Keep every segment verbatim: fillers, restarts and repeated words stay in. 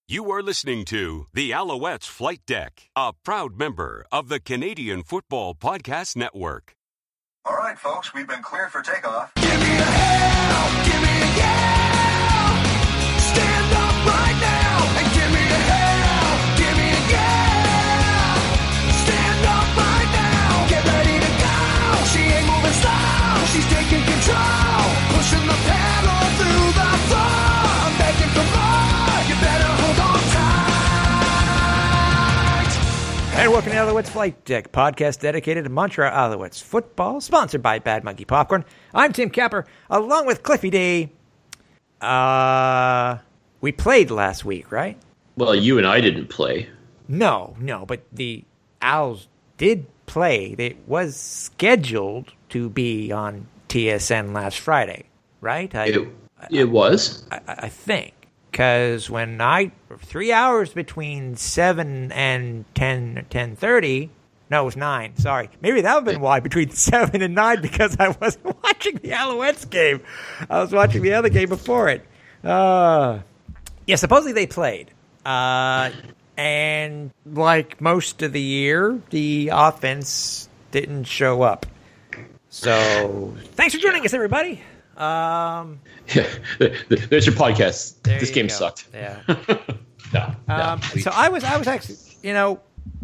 You are listening to the Alouettes Flight Deck, a proud member of the Canadian Football Podcast Network. All right, folks, we've been cleared for takeoff. Give me a hell, give me a yeah. Stand up right now and give me a hell, give me a yeah. Stand up right now, get ready to go. She ain't moving slow, she's taking control, pushing the pedal through the floor. I'm begging for more, you better hold on tight. And welcome to Alouettes Flight Deck, podcast dedicated to Montreal Alouettes football, sponsored by Bad Monkey Popcorn. I'm Tim Capper, along with Cliffy D. Uh, we played last week, right? Well, you and I didn't play. No, no, but the Owls did play. It was scheduled to be on T S N last Friday, right? I, It, it was. I, I think. Because when I, three hours between seven and ten, ten thirty, no, it was nine, sorry. Maybe that would have been why, between seven and nine, because I wasn't watching the Alouettes game. I was watching the other game before it. Uh, yeah, supposedly they played. Uh, and like most of the year, the offense didn't show up. So, thanks for joining us, everybody. Um, Yeah, there's your podcast. There This you game go. sucked. Yeah. no, no, Um, please. so I was, I was actually, you know,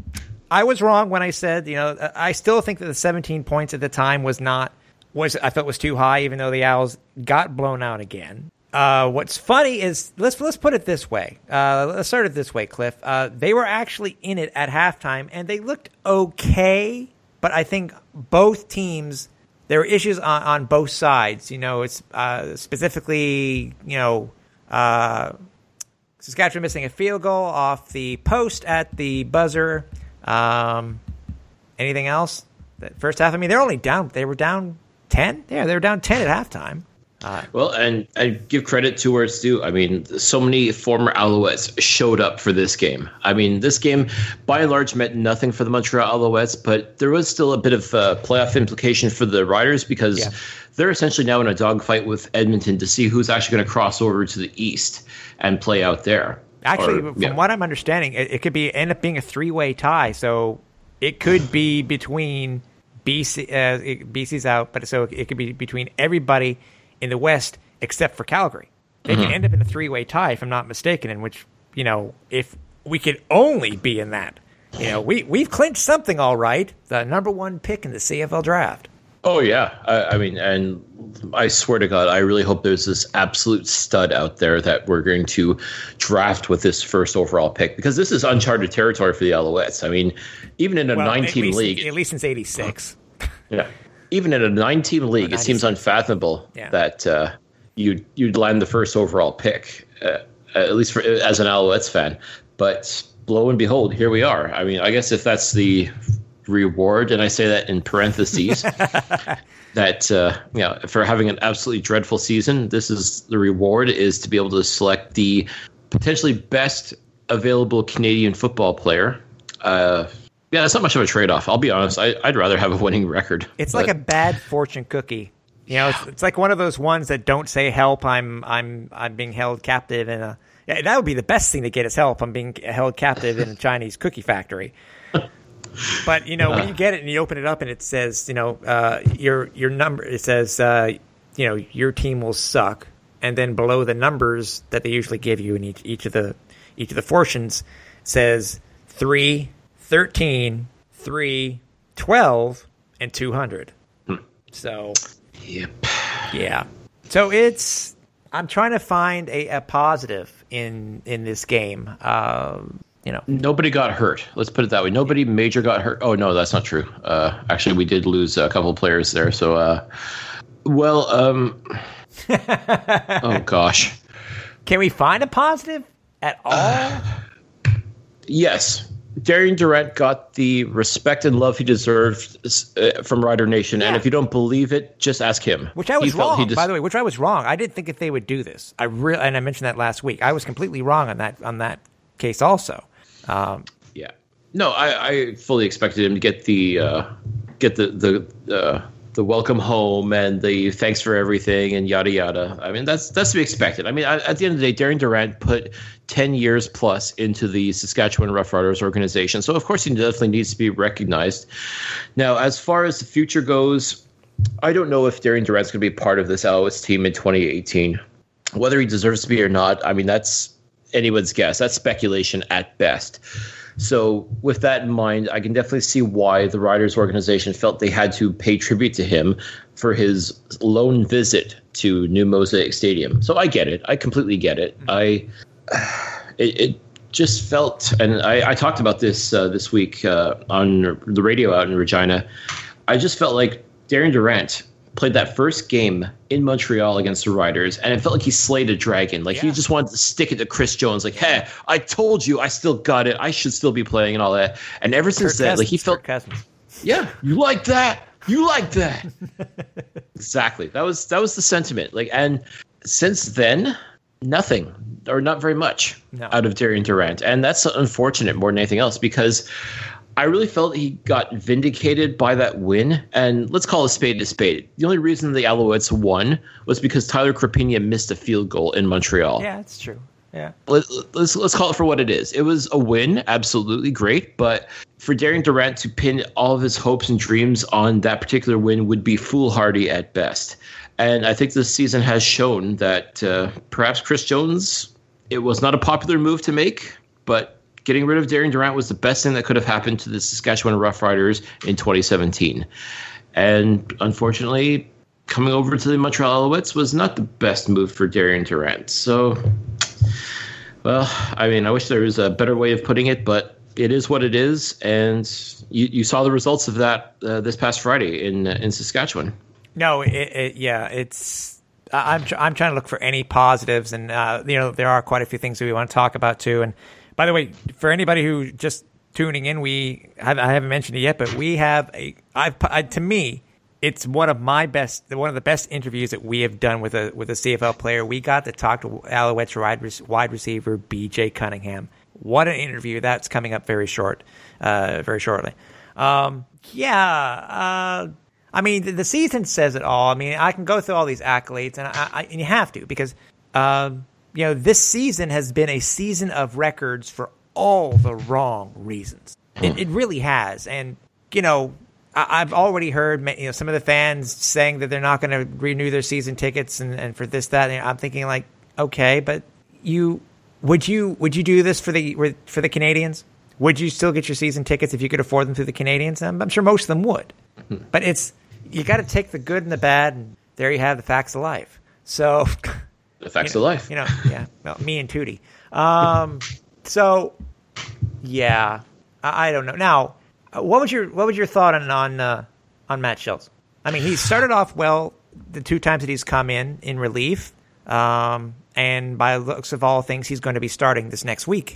I was wrong when I said, you know, I still think that the seventeen points at the time was not, was I felt was too high, even though the Owls got blown out again. Uh, what's funny is let's let's put it this way. Uh, let's start it this way, Cliff. Uh, they were actually in it at halftime, and they looked okay. But I think both teams, there were issues on, on both sides. You know, it's uh, specifically, you know, uh, Saskatchewan missing a field goal off the post at the buzzer. Um, anything else? The first half, I mean, they're only down. They were down ten. Yeah, they were down ten at halftime. Uh, Well, and and give credit to where it's due. I mean, so many former Alouettes showed up for this game. I mean, this game, by and large, meant nothing for the Montreal Alouettes, but there was still a bit of uh, playoff implication for the Riders because Yeah. they're essentially now in a dogfight with Edmonton to see who's actually going to cross over to the east and play out there. Actually, Or, from yeah. what I'm understanding, it, it could be end up being a three-way tie. So it could be between B C. Uh, it- B C's out, but so it could be between everybody in the West except for Calgary. They Mm-hmm. can end up in a three-way tie, if I'm not mistaken. In which, you know, if we could only be in that, you know, we we've clinched something, all right. The number one pick in the C F L draft. Oh, yeah. I, I mean, and I swear to God, I really hope there's this absolute stud out there that we're going to draft with this first overall pick, because this is uncharted territory for the Alouettes. I mean, even in a Well, at nine-team least- league, at least since eighty-six. yeah, even in a nine-team league, it seems unfathomable Yeah. that uh, you'd you'd land the first overall pick, uh, at least for, as an Alouettes fan. But lo and behold, here we are. I mean, I guess if that's the reward, and I say that in parentheses, that uh, you know, for having an absolutely dreadful season, this is the reward, is to be able to select the potentially best available Canadian football player. Uh, yeah, that's not much of a trade-off. I'll be honest. I, I'd rather have a winning record. It's but- like a bad fortune cookie. You know, it's, it's like one of those ones that don't say help. I'm I'm I'm being held captive in a. Yeah, that would be the best thing to get is help. I'm being held captive in a Chinese cookie factory. But you know, when you get it and you open it up and it says, you know, uh, your your number. It says, uh, you know, your team will suck, and then below the numbers that they usually give you in each each of the each of the fortunes says three, thirteen, three, twelve, and two hundred. So. Yep. Yeah. So it's I'm trying to find a, a positive in in this game. Uh, you know, Nobody got hurt. Let's put it that way. Nobody major got hurt. Oh, no, that's not true. Uh, actually, we did lose a couple of players there. So, uh, well, um, oh, gosh. can we find a positive at all? Yes. Darian Durant got the respect and love he deserved uh, from Rider Nation. Yeah. And if you don't believe it, just ask him. Which I was He felt wrong, he des- by the way. Which I was wrong. I didn't think that they would do this. I re- and I mentioned that last week. I was completely wrong on that on that case also. Um, Yeah. No, I, I fully expected him to get the uh, get the the uh, the welcome home and the thanks for everything and yada yada. I mean, that's that's to be expected. I mean, I, at the end of the day, Darian Durant put ten years plus into the Saskatchewan Roughriders organization, so of course he definitely needs to be recognized. Now, as far as the future goes, I don't know if Darian Durant's going to be part of this Alouettes team in twenty eighteen. Whether he deserves to be or not, I mean, that's anyone's guess. That's speculation at best. So with that in mind, I can definitely see why the Riders organization felt they had to pay tribute to him for his lone visit to New Mosaic Stadium. So I get it. I completely get it. I it, it just felt, and I, I talked about this uh, this week uh, on the radio out in Regina. I just felt like Darian Durant played that first game in Montreal against the Riders, and it felt like he slayed a dragon. Like, yeah. He just wanted to stick it to Chris Jones. Like, hey, I told you, I still got it. I should still be playing and all that. And ever since Kirk then, Cousins, like, he felt, yeah, you like that? You like that? Exactly. That was that was the sentiment. Like, and since then, nothing or not very much no. out of Darian Durant, and that's unfortunate more than anything else because I really felt he got vindicated by that win, and let's call a spade a spade. The only reason the Alouettes won was because Tyler Crapigna missed a field goal in Montreal. Yeah, that's true. Yeah, Let, let's let's call it for what it is. It was a win, absolutely great, but for Darian Durant to pin all of his hopes and dreams on that particular win would be foolhardy at best. And I think this season has shown that uh, perhaps Chris Jones, it was not a popular move to make, but getting rid of Darian Durant was the best thing that could have happened to the Saskatchewan Roughriders in twenty seventeen. And unfortunately, coming over to the Montreal Alouettes was not the best move for Darian Durant. So, well, I mean, I wish there was a better way of putting it, but it is what it is. And you, you saw the results of that uh, this past Friday in in Saskatchewan. No, it, it, yeah, it's. I'm I'm trying to look for any positives, and uh, you know, there are quite a few things that we want to talk about too. And by the way, for anybody who just tuning in, we have, I haven't mentioned it yet, but we have a. I've I, to me, it's one of my best, one of the best interviews that we have done with a with a C F L player. We got to talk to Alouettes wide, wide receiver B J Cunningham. What an interview! That's coming up very short, uh, very shortly. Um, yeah, uh, I mean the, the season says it all. I mean, I can go through all these accolades, and I, I and you have to because. Um, You know, this season has been a season of records for all the wrong reasons. It, it really has. And, you know, I, I've already heard you know, some of the fans saying that they're not going to renew their season tickets and, and for this, that. And I'm thinking like, okay, but you would you would you do this for the for the Canadians? Would you still get your season tickets if you could afford them through the Canadians? I'm, I'm sure most of them would. But it's you got to take the good and the bad, and there you have the facts of life. So... The facts you know, of life. You know, yeah. Well, me and Tootie. Um, so, yeah, I, I don't know. Now, what was your what was your thought on on uh, on Matt Schultz? I mean, he started off well the two times that he's come in in relief, um, and by the looks of all things, he's going to be starting this next week.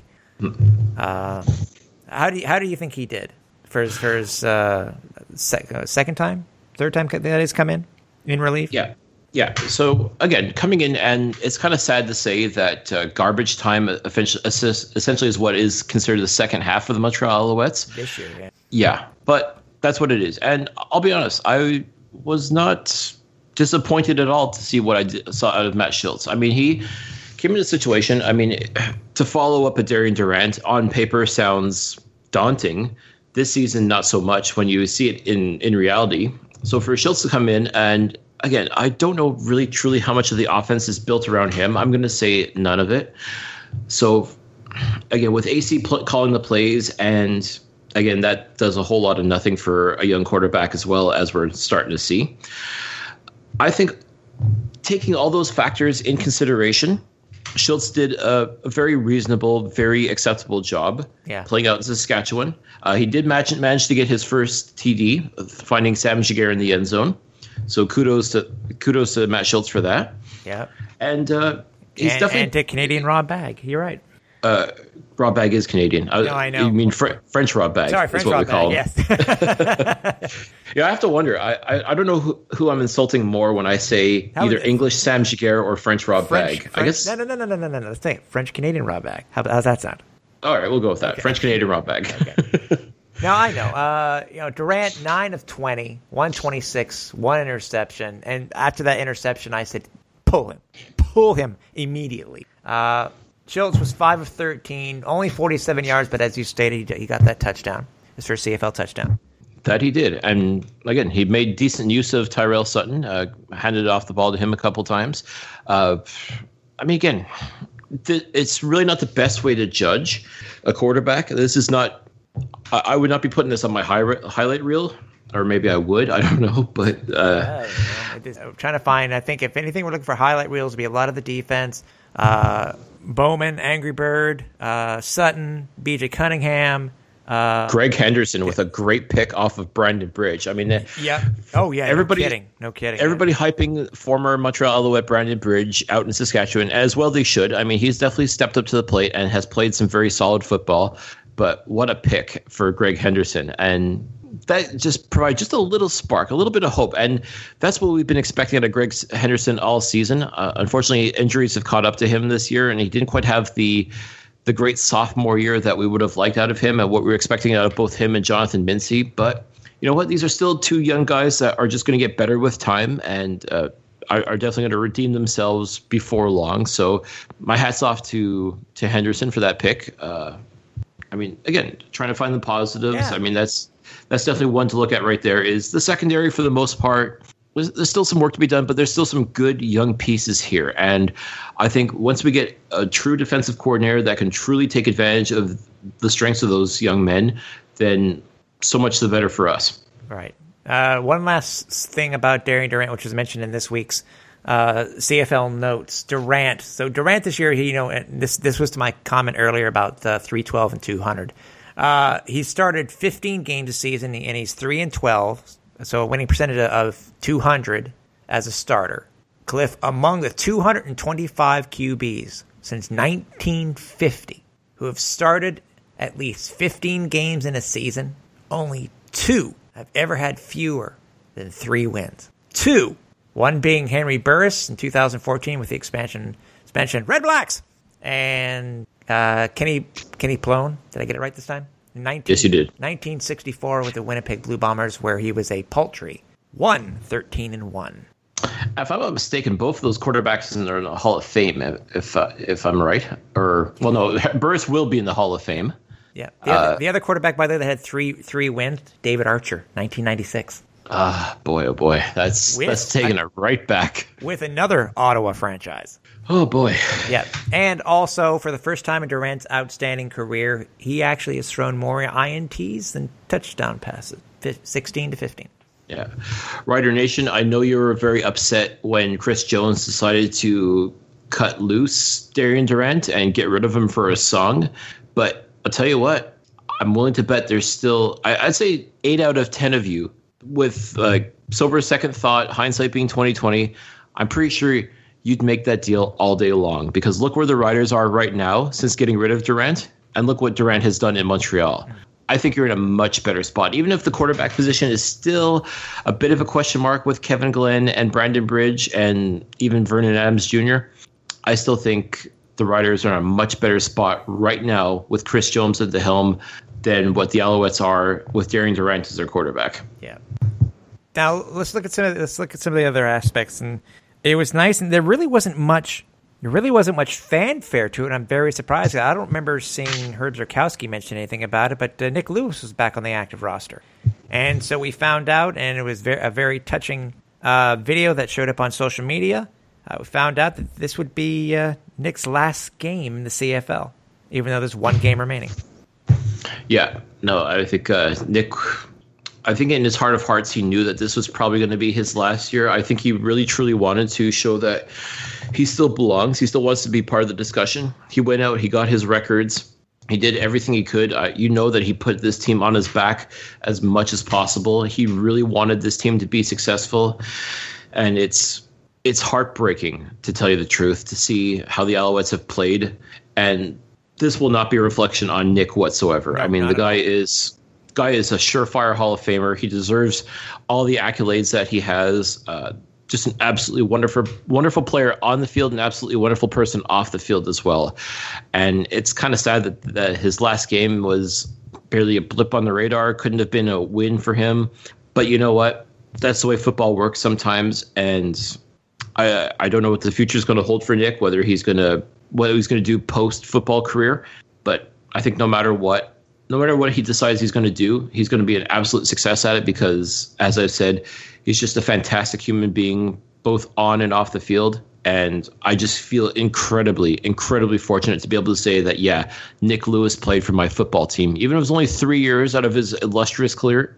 Uh, how do you, how do you think he did for his for his uh, sec, uh, second time, third time that he's come in in relief? Yeah. Yeah. So again, coming in, and it's kind of sad to say that uh, garbage time essentially is what is considered the second half of the Montreal Alouettes. This year, yeah. Yeah, but that's what it is. And I'll be honest, I was not disappointed at all to see what I did, saw out of Matt Schultz. I mean, he came in a situation, I mean, to follow up a Darian Durant on paper sounds daunting. This season, not so much when you see it in, in reality. So for Schultz to come in and again, I don't know really truly how much of the offense is built around him. I'm going to say none of it. So, again, with A C pl- calling the plays, and again, that does a whole lot of nothing for a young quarterback as well, as we're starting to see. I think taking all those factors in consideration, Schultz did a, a very reasonable, very acceptable job yeah. playing out in Saskatchewan. Uh, he did manage, manage to get his first T D, finding Sam Giguère in the end zone. So kudos to kudos to Matt Schultz for that. Yeah, and uh, he's and, definitely and to Canadian Rob Bag. You're right. Uh, Rob Bag is Canadian. No, I know. You mean Fr- French Rob Bag? Sorry, French is what Rob we call Bag. him. Yes. Yeah, I have to wonder. I I, I don't know who, who I'm insulting more when I say How either is, English Sam Giguère or French Rob French, Bag. French, I guess. No, no, no, no, no, no, no. Let's say French Canadian Rob Bag. How how's that sound? All right, we'll go with that. Okay. French Canadian Rob Bag. Okay. Now I know, uh, you know, Durant nine of twenty, one twenty-six, one interception, and after that interception, I said, pull him, pull him immediately. Uh, Schultz was five of thirteen, only forty-seven yards, but as you stated, he got that touchdown, his first C F L touchdown. That he did, and again, he made decent use of Tyrell Sutton, uh, handed off the ball to him a couple times. Uh, I mean, again, th- it's really not the best way to judge a quarterback. This is not. I would not be putting this on my high re- highlight reel, or maybe I would. I don't know, but uh, yeah, I'm trying to find. I think if anything, we're looking for highlight reels. Would be a lot of the defense. Uh, Bowman, Angry Bird, uh, Sutton, B J Cunningham, uh, Greg Henderson with a great pick off of Brandon Bridge. I mean, yeah. Oh yeah. Everybody, no kidding. No kidding. Everybody yeah. hyping former Montreal Alouette Brandon Bridge out in Saskatchewan, as well they should. I mean, he's definitely stepped up to the plate and has played some very solid football. But what a pick for Greg Henderson. And that just provides just a little spark, a little bit of hope. And that's what we've been expecting out of Greg Henderson all season. Uh, unfortunately, injuries have caught up to him this year, and he didn't quite have the the great sophomore year that we would have liked out of him and what we were expecting out of both him and Jonathan Mincy. But you know what? These are still two young guys that are just going to get better with time and uh, are, are definitely going to redeem themselves before long. So my hat's off to, to Henderson for that pick. Uh, I mean, again, trying to find the positives. Yeah. I mean, that's that's definitely one to look at right there. Is the secondary for the most part, there's still some work to be done, but there's still some good young pieces here. And I think once we get a true defensive coordinator that can truly take advantage of the strengths of those young men, then so much the better for us. Right. Uh, one last thing about Darian Durant, which was mentioned in this week's Uh, C F L notes. Durant. So Durant this year, he, you know, this this was to my comment earlier about the three twelve and two hundred. Uh, he started fifteen games a season, and he's three and twelve, so a winning percentage of two hundred as a starter. Cliff, among the two hundred twenty-five Q Bs since nineteen fifty who have started at least fifteen games in a season, only two have ever had fewer than three wins. Two. One being Henry Burris in two thousand fourteen with the expansion expansion Red Blacks, and uh, Kenny Kenny Plone. Did I get it right this time? nineteen, yes, you did. nineteen sixty-four with the Winnipeg Blue Bombers, where he was a paltry one thirteen and one. If I'm not mistaken, both of those quarterbacks are in the Hall of Fame. If uh, if I'm right, or well, no, Burris will be in the Hall of Fame. Yeah, the, uh, other, the other quarterback by the way that had three three wins, David Archer, nineteen ninety-six. Ah, boy, oh boy, that's with, that's taking I, it right back with another Ottawa franchise. Oh boy, yeah, and also for the first time in Durant's outstanding career, he actually has thrown more I N Ts than touchdown passes, sixteen to fifteen. Yeah, Rider Nation, I know you were very upset when Chris Jones decided to cut loose Darian Durant and get rid of him for a song, but I'll tell you what, I'm willing to bet there's still, I, I'd say eight out of ten of you. With like uh, sober second thought, hindsight being twenty twenty, I'm pretty sure you'd make that deal all day long because look where the Riders are right now since getting rid of Durant, and look what Durant has done in Montreal. I think you're in a much better spot, even if the quarterback position is still a bit of a question mark with Kevin Glenn and Brandon Bridge and even Vernon Adams Junior I still think the Riders are in a much better spot right now with Chris Jones at the helm than what the Alouettes are with Darian Durant as their quarterback. Yeah. Now let's look at some of the, let's look at some of the other aspects, and it was nice, and there really wasn't much. There really wasn't much fanfare to it. And I'm very surprised. I don't remember seeing Herb Zurkowski mention anything about it, but uh, Nick Lewis was back on the active roster, and so we found out, and it was very, a very touching uh, video that showed up on social media. Uh, we found out that this would be uh, Nick's last game in the C F L, even though there's one game remaining. Yeah, no, I think uh, Nick, I think in his heart of hearts, he knew that this was probably going to be his last year. I think he really, truly wanted to show that he still belongs. He still wants to be part of the discussion. He went out, he got his records. He did everything he could. Uh, you know that he put this team on his back as much as possible. He really wanted this team to be successful. And it's it's heartbreaking, to tell you the truth, to see how the Alouettes have played. And this will not be a reflection on Nick whatsoever. No, I mean, the guy is guy is a surefire Hall of Famer. He deserves all the accolades that he has. Uh, just an absolutely wonderful, wonderful player on the field, an absolutely wonderful person off the field as well. And it's kind of sad that, that his last game was barely a blip on the radar. Couldn't have been a win for him. But you know what? That's the way football works sometimes. And I I don't know what the future is going to hold for Nick, whether he's going to what he's going to do post football career. But I think no matter what, no matter what he decides he's going to do, he's going to be an absolute success at it because, as I've said, he's just a fantastic human being, both on and off the field. And I just feel incredibly, incredibly fortunate to be able to say that, yeah, Nick Lewis played for my football team. Even if it was only three years out of his illustrious career,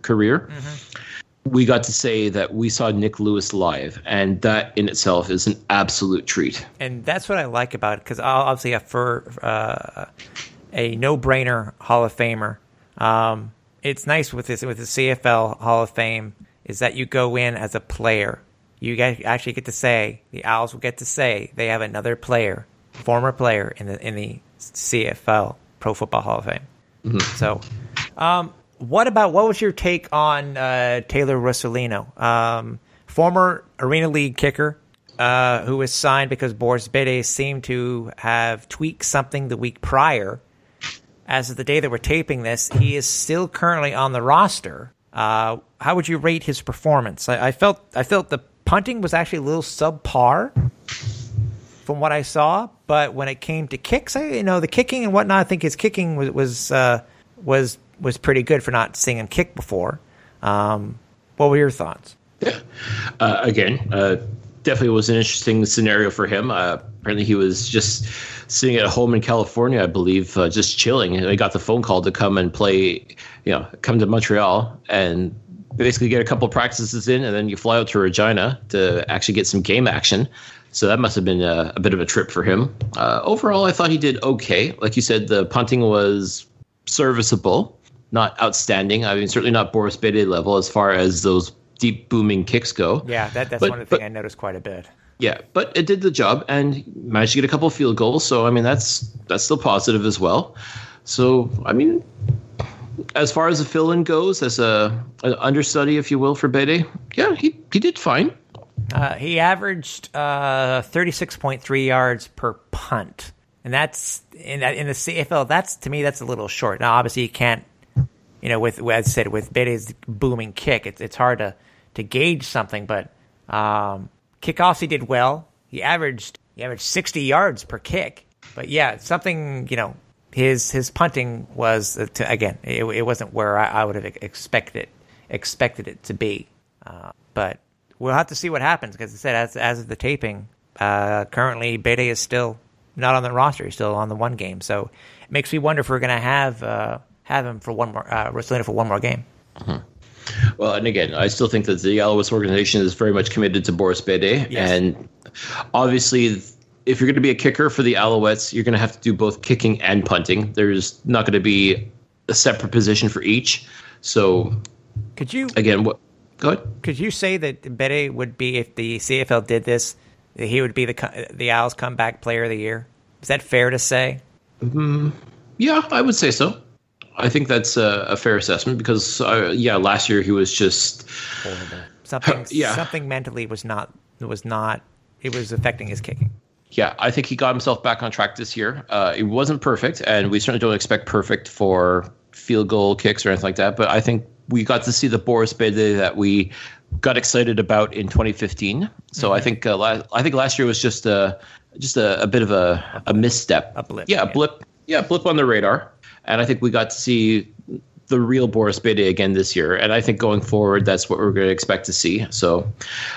mm-hmm. we got to say that we saw Nick Lewis live. And that in itself is an absolute treat. And that's what I like about it, because obviously for uh, a no-brainer Hall of Famer, um, it's nice with this with the C F L Hall of Fame is that you go in as a player. You get, actually get to say, the Owls will get to say they have another player, former player in the in the C F L, Pro Football Hall of Fame. Mm-hmm. So, um, what about, what was your take on uh, Taylor Russolino, um, former Arena League kicker, uh, who was signed because Boris Bede seemed to have tweaked something the week prior. As of the day that we're taping this, he is still currently on the roster. Uh, how would you rate his performance? I, I felt I felt the punting was actually a little subpar from what I saw, but when it came to kicks, I, you know, the kicking and whatnot, I think his kicking was was uh, was was pretty good for not seeing him kick before. Um, what were your thoughts? Yeah, uh, again, uh, definitely was an interesting scenario for him. Uh, apparently, he was just sitting at home in California, I believe, uh, just chilling, and he got the phone call to come and play, you know, come to Montreal and basically get a couple practices in, and then you fly out to Regina to actually get some game action. So that must have been a, a bit of a trip for him. Uh, overall, I thought he did okay. Like you said, the punting was serviceable, not outstanding. I mean, certainly not Boris Bede level as far as those deep booming kicks go. Yeah, that, that's but, one of the but, things I noticed quite a bit. Yeah, but it did the job and managed to get a couple of field goals. So, I mean, that's that's still positive as well. So, I mean, as far as a fill-in goes, as a an understudy, if you will, for Bede, yeah, he, he did fine. Uh, he averaged uh, thirty-six point three yards per punt, and that's in in the C F L. That's to me, that's a little short. Now, obviously, you can't, you know, with as I said, with Bede's booming kick, it's it's hard to to gauge something. But um, kickoffs, he did well. He averaged he averaged sixty yards per kick. But yeah, something, you know. His his punting was uh, to, again it, it wasn't where I, I would have expected expected it to be, uh, but we'll have to see what happens because I said as as of the taping, uh, currently Bede is still not on the roster. He's still on the one game, so it makes me wonder if we're going to have uh, have him for one more uh, Russolino for one more game. Mm-hmm. Well, and again, I still think that the Alouettes organization is very much committed to Boris Bede, yes. And obviously, if you're going to be a kicker for the Alouettes, you're going to have to do both kicking and punting. There's not going to be a separate position for each. So, could you again? What? Go ahead. Could you say that Bede would be, if the C F L did this, that he would be the the Owls comeback player of the year? Is that fair to say? Mm, yeah, I would say so. I think that's a, a fair assessment because, uh, yeah, last year he was just horrible. Something, yeah. something mentally was not was not. It was affecting his kicking. Yeah, I think he got himself back on track this year. Uh, it wasn't perfect, and we certainly don't expect perfect for field goal kicks or anything like that. But I think we got to see the Boris Bede that we got excited about in twenty fifteen. So mm-hmm. I think uh, la- I think last year was just a just a, a bit of a, a misstep, a blip. Yeah, a blip. Yeah, blip on the radar. And I think we got to see the real Boris Bede again this year. And I think going forward, that's what we're going to expect to see. So.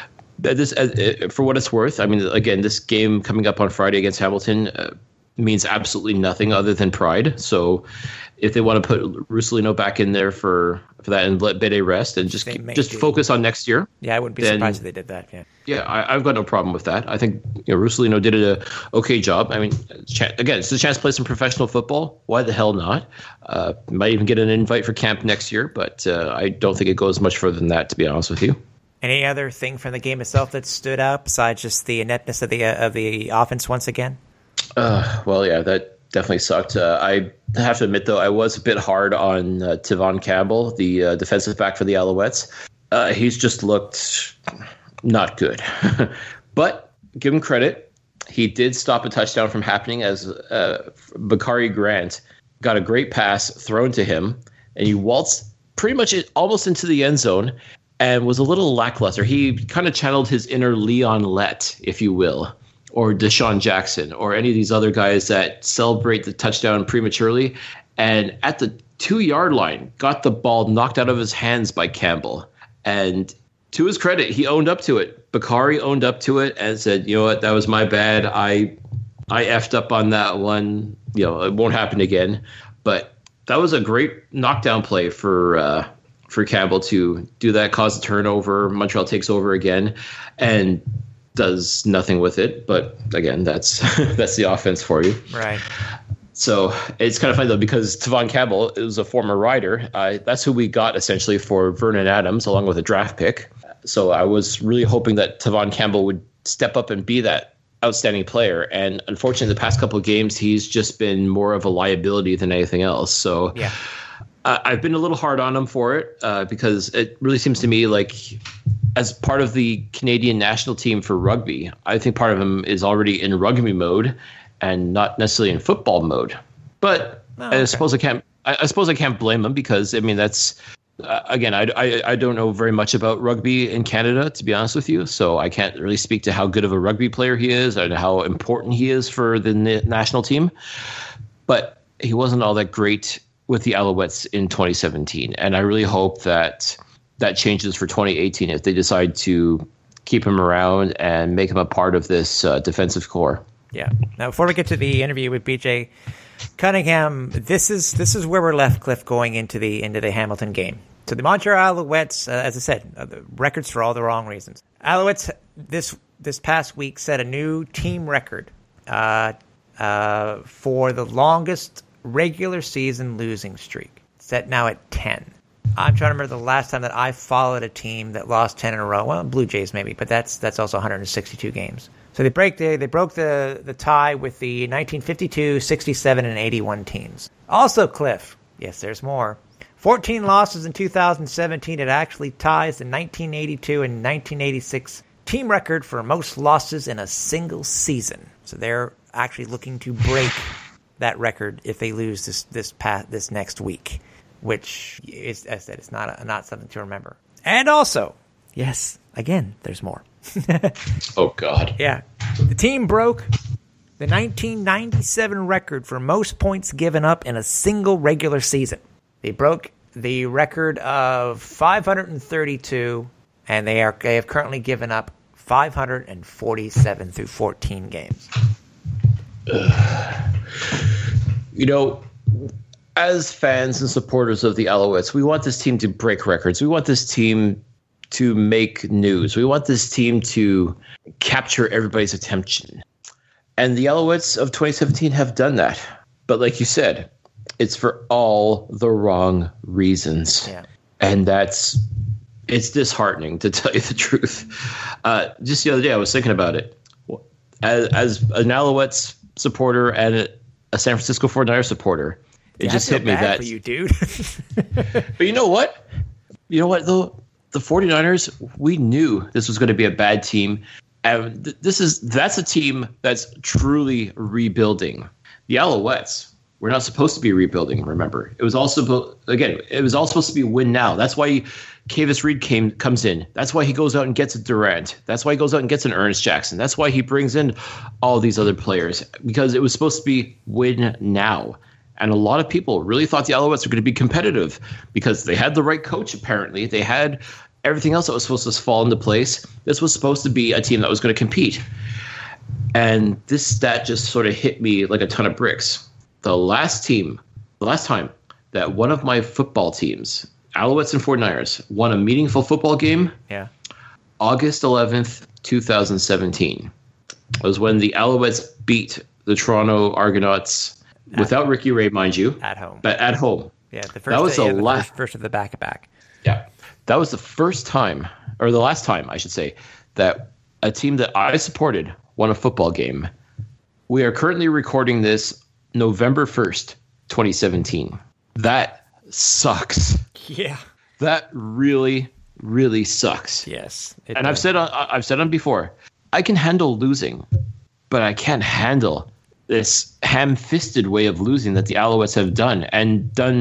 This, uh, for what it's worth, I mean, again, this game coming up on Friday against Hamilton uh, means absolutely nothing other than pride. So, if they want to put Russolino back in there for, for that and let Bede rest and just just do. focus on next year, yeah, I wouldn't be then, surprised if they did that. Yeah, yeah, I, I've got no problem with that. I think you know Russolino did a okay job. I mean, again, it's a chance to play some professional football. Why the hell not? Uh, might even get an invite for camp next year, but uh, I don't think it goes much further than that, to be honest with you. Any other thing from the game itself that stood out besides just the ineptness of the uh, of the offense once again? Uh, well, yeah, that definitely sucked. Uh, I have to admit, though, I was a bit hard on uh, Tevon Campbell, the uh, defensive back for the Alouettes. Uh, he's just looked not good. But give him credit. He did stop a touchdown from happening as uh, Bakari Grant got a great pass thrown to him. and he waltzed pretty much almost into the end zone and was a little lackluster. He kind of channeled his inner Leon Lett, if you will, or Deshaun Jackson, or any of these other guys that celebrate the touchdown prematurely. And at the two-yard line, got the ball knocked out of his hands by Campbell. And to his credit, he owned up to it. Bakari owned up to it and said, you know what, that was my bad. I I effed up on that one. You know, it won't happen again. But that was a great knockdown play for uh, for Campbell to do that, cause a turnover. Montreal takes over again and does nothing with it. But again, that's that's the offense for you. Right. So it's kind of funny, though, because Tavon Campbell is a former Rider. Uh, that's who we got, essentially, for Vernon Adams, along with a draft pick. So I was really hoping that Tavon Campbell would step up and be that outstanding player. And unfortunately, the past couple of games, he's just been more of a liability than anything else. So yeah. uh, I've been a little hard on him for it uh, because it really seems to me like as part of the Canadian national team for rugby, I think part of him is already in rugby mode and not necessarily in football mode. But oh, okay. I suppose I can't. I, I suppose I can't blame him because I mean that's uh, again I, I I don't know very much about rugby in Canada, to be honest with you. So I can't really speak to how good of a rugby player he is and how important he is for the national team. But he wasn't all that great with the Alouettes in twenty seventeen, and I really hope that that changes for twenty eighteen if they decide to keep him around and make him a part of this uh, defensive core. Yeah. Now, before we get to the interview with B J Cunningham, this is this is where we're left, Cliff, going into the into the Hamilton game. So the Montreal Alouettes, uh, as I said, uh, the records for all the wrong reasons. Alouettes this this past week set a new team record uh, uh, for the longest regular season losing streak, set now at ten. I'm trying to remember the last time that I followed a team that lost ten in a row. Well, Blue Jays maybe, but that's that's also one hundred sixty-two games. So they break the, they broke the, the tie with the nineteen fifty-two, sixty-seven, and eighty-one teams. Also, Cliff, yes, there's more. fourteen losses in two thousand seventeen. It actually ties the nineteen eighty-two and nineteen eighty-six team record for most losses in a single season. So they're actually looking to break that record if they lose this this past, this next week, which is, as I said, it's not a, not something to remember. And also, yes, again, there's more. Oh, God. Yeah. The team broke the nineteen ninety-seven record for most points given up in a single regular season. They broke the record of five hundred thirty-two, and they are they have currently given up five hundred forty-seven through fourteen games. Uh, you know, as fans and supporters of the Alouettes, we want this team to break records. We want this team to make news. We want this team to capture everybody's attention. And the Alouettes of twenty seventeen have done that. But like you said, it's for all the wrong reasons. Yeah. And that's, it's disheartening, to tell you the truth. Uh, just the other day, I was thinking about it. As, as an Alouettes supporter and a, a San Francisco forty-niners supporter, it yeah, just hit me bad that. For you, dude. But you know what? You know what, though? The forty-niners, we knew this was going to be a bad team. And th- this is that's a team that's truly rebuilding. The Alouettes, we're not supposed to be rebuilding, remember. It was also, again, it was all supposed to be win now. That's why Kavis Reed came comes in. That's why he goes out and gets a Durant. That's why he goes out and gets an Ernest Jackson. That's why he brings in all these other players, because it was supposed to be win now. And a lot of people really thought the Alouettes were going to be competitive because they had the right coach, apparently. They had everything else that was supposed to fall into place. This was supposed to be a team that was going to compete. And this stat just sort of hit me like a ton of bricks. The last team, the last time that one of my football teams, Alouettes and forty-niners, won a meaningful football game, yeah, August eleventh, twenty seventeen, was when the Alouettes beat the Toronto Argonauts. At Without home. Ricky Ray, mind you. At home. But at home. Yeah, the first, that was day, the yeah, the last, first, first of the back-to-back. Yeah. That was the first time, or the last time, I should say, that a team that I supported won a football game. We are currently recording this November first, twenty seventeen. That sucks. Yeah. That really, really sucks. Yes. And does. I've said on, I've said on before, I can handle losing, but I can't handle this ham-fisted way of losing that the Alouettes have done, and done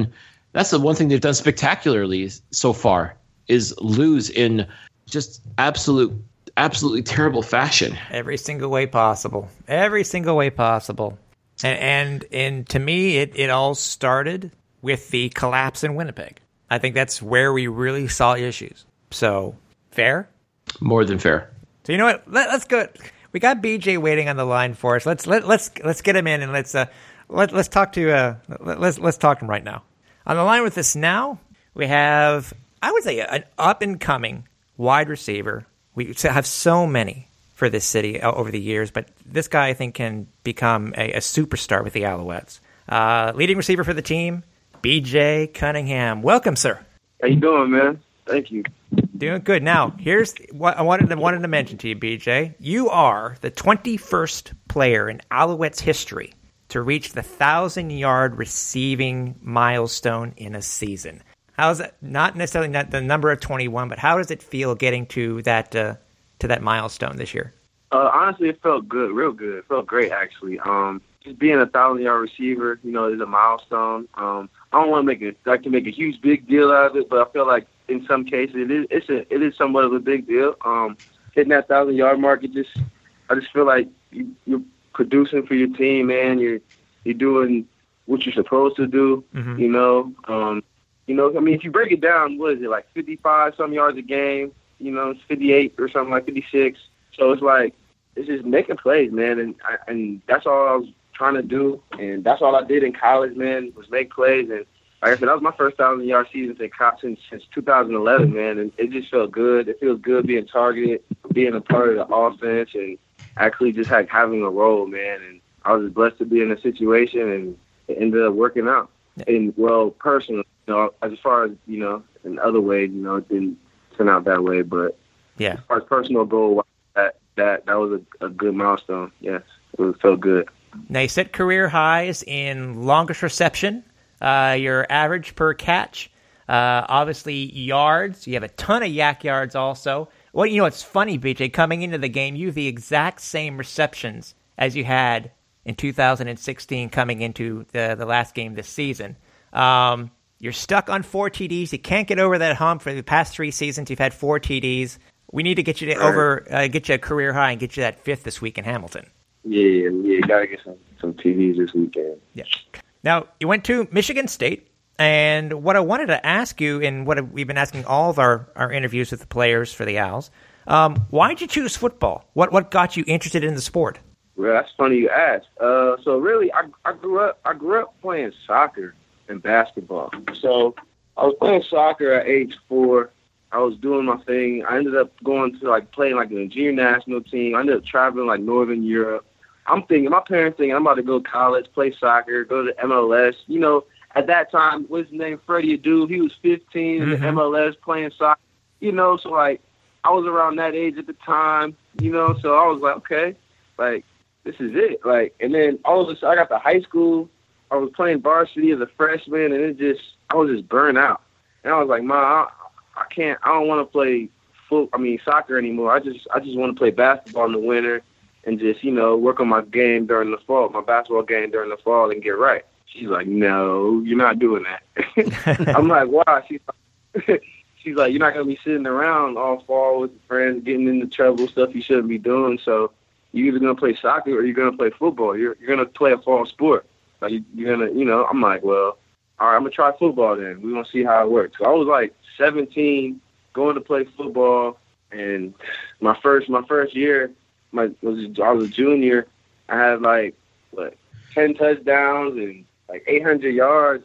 That's the one thing they've done spectacularly so far is lose in just absolute, absolutely terrible fashion. Every single way possible. Every single way possible. And and, and to me, it, it all started with the collapse in Winnipeg. I think that's where we really saw issues. So, fair? More than fair. So you know what? Let, let's go. We got B J waiting on the line for us. Let's let let's let's get him in and let's uh let let's talk to uh let's let's talk to him right now. On the line with us now, we have I would say an up and coming wide receiver. We have so many for this city over the years, but this guy I think can become a, a superstar with the Alouettes. Uh, leading receiver for the team, B J Cunningham. Welcome, sir. How you doing, man? Thank you. Doing good. Now, here's what I wanted to, wanted to mention to you, B J. You are the twenty-first player in Alouettes history to reach the one thousand-yard receiving milestone in a season. How's that? Not necessarily not the number of twenty-one, but how does it feel getting to that uh, to that milestone this year? Uh, honestly, it felt good, real good. It felt great, actually. Um, just being a thousand-yard receiver, you know, is a milestone. Um, I don't want to make it like to make a huge big deal out of it, but I feel like in some cases it is it's a, it is somewhat of a big deal. Um, hitting that thousand-yard mark, it just I just feel like you, you're producing for your team, man. You're you're doing what you're supposed to do. Mm-hmm. You know, um, you know. I mean, if you break it down, what is it like fifty-five some yards a game? You know, it's fifty-eight or something like fifty-six. So it's like it's just making plays, man, and I, and that's all I was trying to do, and that's all I did in college, man, was make plays. And like I said, that was my first thousand-yard season since since two thousand eleven, man, and it just felt good. It feels good being targeted, being a part of the offense, and actually just like having a role, man. And I was just blessed to be in a situation, and it ended up working out. And well, personally, you know, as far as you know, in other ways, you know, it didn't turn out that way, but yeah, as far as personal goal, that that that was a, a good milestone. Yes, it was so good. Now you set career highs in longest reception, uh, your average per catch, uh, obviously yards. You have a ton of yak yards also. Well, you know, it's funny, B J, coming into the game, you have the exact same receptions as you had in two thousand sixteen coming into the, the last game this season. Um, you're stuck on four T Ds. You can't get over that hump. For the past three seasons, you've had four T Ds. We need to get you to over, uh, get you a career high and get you that fifth this week in Hamilton. Yeah, yeah, you gotta get some, some T Ds this weekend. Yeah. Now, you went to Michigan State, and what I wanted to ask you, and what we've been asking all of our, our interviews with the players for the Owls, um, why did you choose football? What what got you interested in the sport? Well, that's funny you asked. Uh, so really, I, I grew up I grew up playing soccer and basketball. So I was playing soccer at age four. I was doing my thing. I ended up going to like playing like in a junior national team. I ended up traveling like Northern Europe. I'm thinking, my parents thinking I'm about to go to college, play soccer, go to M L S. You know, at that time, what's his name? Freddie Adu. He was fifteen mm-hmm. in the M L S playing soccer. You know, so like I was around that age at the time. You know, so I was like, okay, like this is it. Like, and then all of a sudden, I got to high school. I was playing varsity as a freshman, and it just I was just burnt out. And I was like, Ma, I, I can't. I don't want to play foot. I mean, soccer anymore. I just I just want to play basketball in the winter. And just, you know, work on my game during the fall, my basketball game during the fall and get right. She's like, no, you're not doing that. I'm like, why? She's like, she's like, you're not going to be sitting around all fall with friends, getting into trouble, stuff you shouldn't be doing. So you're either going to play soccer or you're going to play football. You're you're going to play a fall sport. Like you're going to, you know, I'm like, well, all right, I'm going to try football then. We're going to see how it works. So I was like seventeen, going to play football. And my first my first year, My was I was a junior. I had like what ten touchdowns and like eight hundred yards.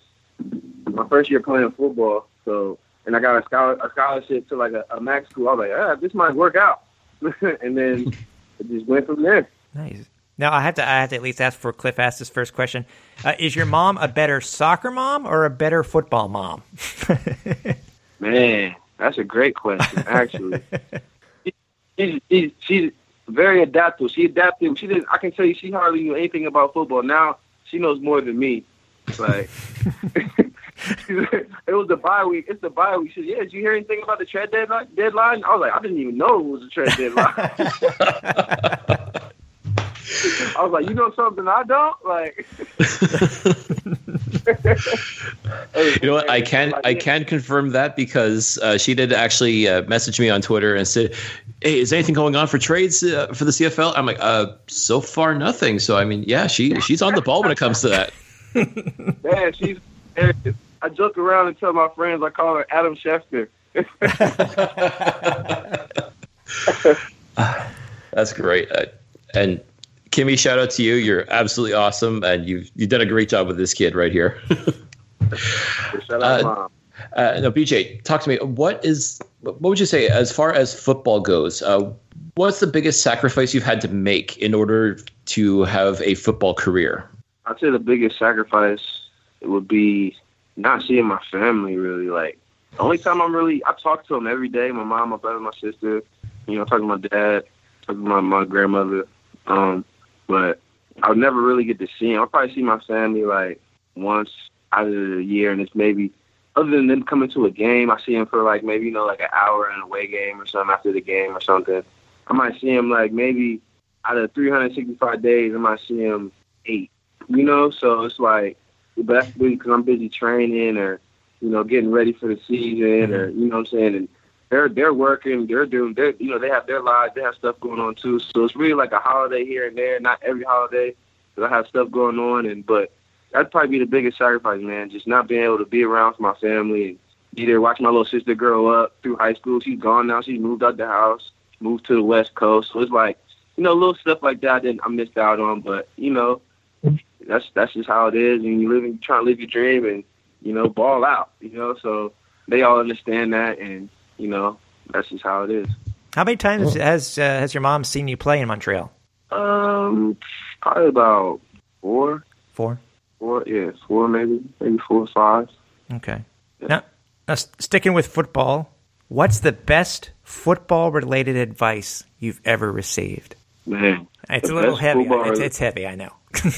My first year playing football. So and I got a, scholar, a scholarship to like a, a MAC school. I was like, ah, this might work out. And then it just went from there. Nice. Now I have to I have to at least ask for Cliff asked this first question. Uh, is your mom a better soccer mom or a better football mom? Man, that's a great question. Actually, she's she's she's very adaptable. She adapted. She didn't. I can tell you, she hardly knew anything about football. Now she knows more than me. Like it was the bye week. It's the bye week. She said, "Yeah, did you hear anything about the trade deadline?" Deadline. I was like, I didn't even know it was a trade deadline. I was like, you know something I don't like. You know what? I can I can confirm that because uh, she did actually uh, message me on Twitter and said, "Hey, is anything going on for trades uh, for the C F L?" I'm like, "Uh, so far nothing." So I mean, yeah, she she's on the ball when it comes to that. Man, she's. I joke around and tell my friends I call her Adam Schefter. That's great. Uh, and Kimmy, shout out to you. You're absolutely awesome, and you've you've done a great job with this kid right here. Shout out, uh, Mom. Uh, no, B J, talk to me. What is what would you say as far as football goes? Uh, what's the biggest sacrifice you've had to make in order to have a football career? I'd say the biggest sacrifice would be not seeing my family. Really, like the only time I'm really I talk to them every day. My mom, my brother, my sister. You know, talking to my dad, talking to my my grandmother. Um, but I would never really get to see them. I'll probably see my family like once out of the year, and it's maybe. Other than them coming to a game, I see them for like maybe, you know, like an hour in an away game or something after the game or something. I might see them like maybe out of three hundred sixty-five days, I might see them eight, you know? So it's like, but that's because I'm busy training or, you know, getting ready for the season or, you know what I'm saying? And they're, they're working, they're doing, they're, you know, they have their lives, they have stuff going on too. So it's really like a holiday here and there, not every holiday, because I have stuff going on. And, but, that'd probably be the biggest sacrifice, man, just not being able to be around for my family and either watch my little sister grow up through high school. She's gone now. She's moved out the house, moved to the West Coast. So it's like, you know, little stuff like that I, didn't, I missed out on. But, you know, that's that's just how it is. And you live and trying to live your dream and, you know, ball out, you know. So they all understand that. And, you know, that's just how it is. How many times has uh, has your mom seen you play in Montreal? Um, probably about four. Four? Four, yeah, four maybe, maybe four or five. Okay. Yeah. Now, now, sticking with football, what's the best football-related advice you've ever received? Man, it's a little heavy. It's, it's heavy, I know.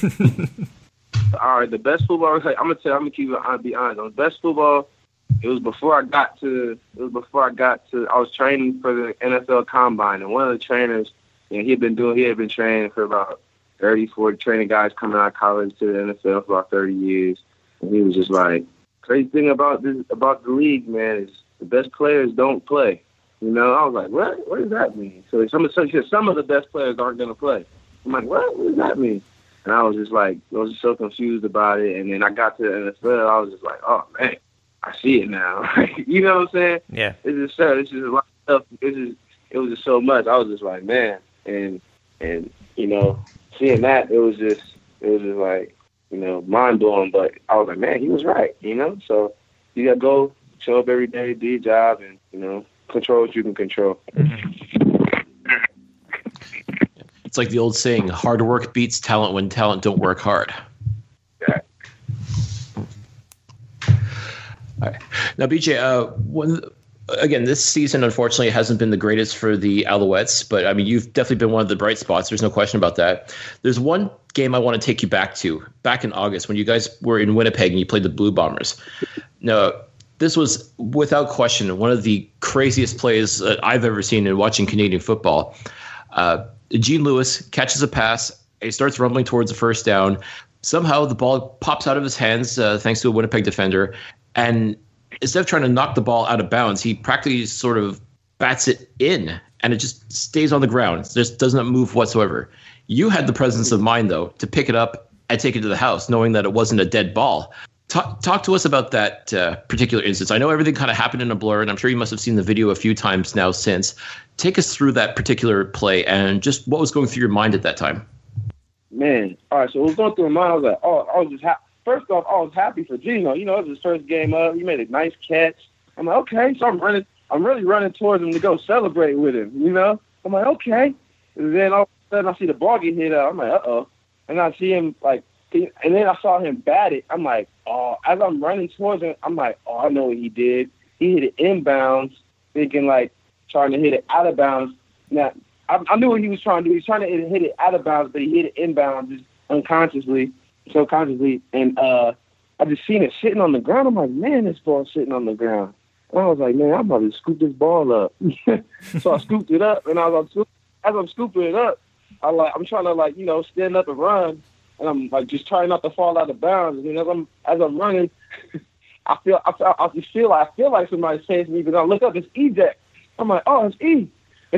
All right, the best football. I'm gonna tell. I'm gonna keep it. I'll be honest. The best football. It was before I got to. It was before I got to. I was training for the N F L Combine, and one of the trainers, you know, he had been doing. He had been training for about thirty, forty training guys coming out of college to the N F L for about thirty years. And he was just like, crazy thing about this, about the league, man, is the best players don't play. You know, I was like, what? What does that mean? So some of, some of the best players aren't going to play. I'm like, what? What does that mean? And I was just like, I was just so confused about it. And then I got to the N F L, I was just like, oh, man, I see it now. You know what I'm saying? Yeah. It's just so, it's just a lot of stuff. It's just, it was just so much. I was just like, man. And, and you know, seeing that, it was just, it was just like, you know, mind blowing. But I was like, man, he was right, you know. So you gotta go, show up every day, do your job, and you know, control what you can control. It's like the old saying: "Hard work beats talent when talent don't work hard." Yeah. All right. Now, B J, uh, one. Again, this season, unfortunately, hasn't been the greatest for the Alouettes, but I mean, you've definitely been one of the bright spots. There's no question about that. There's one game I want to take you back to, back in August when you guys were in Winnipeg and you played the Blue Bombers. Now, this was, without question, one of the craziest plays that I've ever seen in watching Canadian football. Uh, Gene Lewis catches a pass. He starts rumbling towards the first down. Somehow the ball pops out of his hands uh, thanks to a Winnipeg defender, and instead of trying to knock the ball out of bounds, he practically sort of bats it in, and it just stays on the ground. It just does not move whatsoever. You had the presence of mind, though, to pick it up and take it to the house, knowing that it wasn't a dead ball. Talk, talk to us about that uh, particular instance. I know everything kind of happened in a blur, and I'm sure you must have seen the video a few times now since. Take us through that particular play and just what was going through your mind at that time. Man, all right, so it was going through my mind. I was like, oh, I was just happy. First off, I was happy for Gino. You know, it was his first game up. He made a nice catch. I'm like, okay. So I'm running. I'm really running towards him to go celebrate with him, you know? I'm like, okay. And then all of a sudden I see the ball get hit up. I'm like, uh-oh. And I see him, like, he, and then I saw him bat it. I'm like, oh, as I'm running towards him, I'm like, oh, I know what he did. He hit it inbounds, thinking, like, trying to hit it out of bounds. Now, I, I knew what he was trying to do. He was trying to hit it out of bounds, but he hit it inbounds just unconsciously. subconsciously, and uh, I just seen it sitting on the ground. I'm like, man, this ball's sitting on the ground. And I was like, man, I'm about to scoop this ball up. So I scooped it up, and I was as I'm scooping it up, I like I'm trying to like you know stand up and run, and I'm like just trying not to fall out of bounds. And as I'm as I'm running, I feel I feel I just feel I feel like somebody's chasing me, but I look up, it's Eject. I'm like, oh, it's E.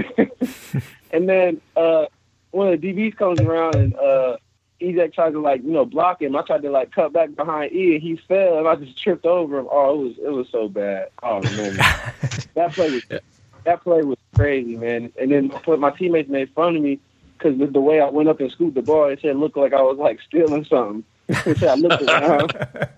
And then uh, one of the D Bs comes around and uh, Eject tried to like you know block him. I tried to like cut back behind E, and he fell, and I just tripped over him. Oh, it was it was so bad. Oh man, that play was that play was crazy, man. And then my teammates made fun of me because the, the way I went up and scooped the ball, it said it looked like I was like stealing something. So I looked around.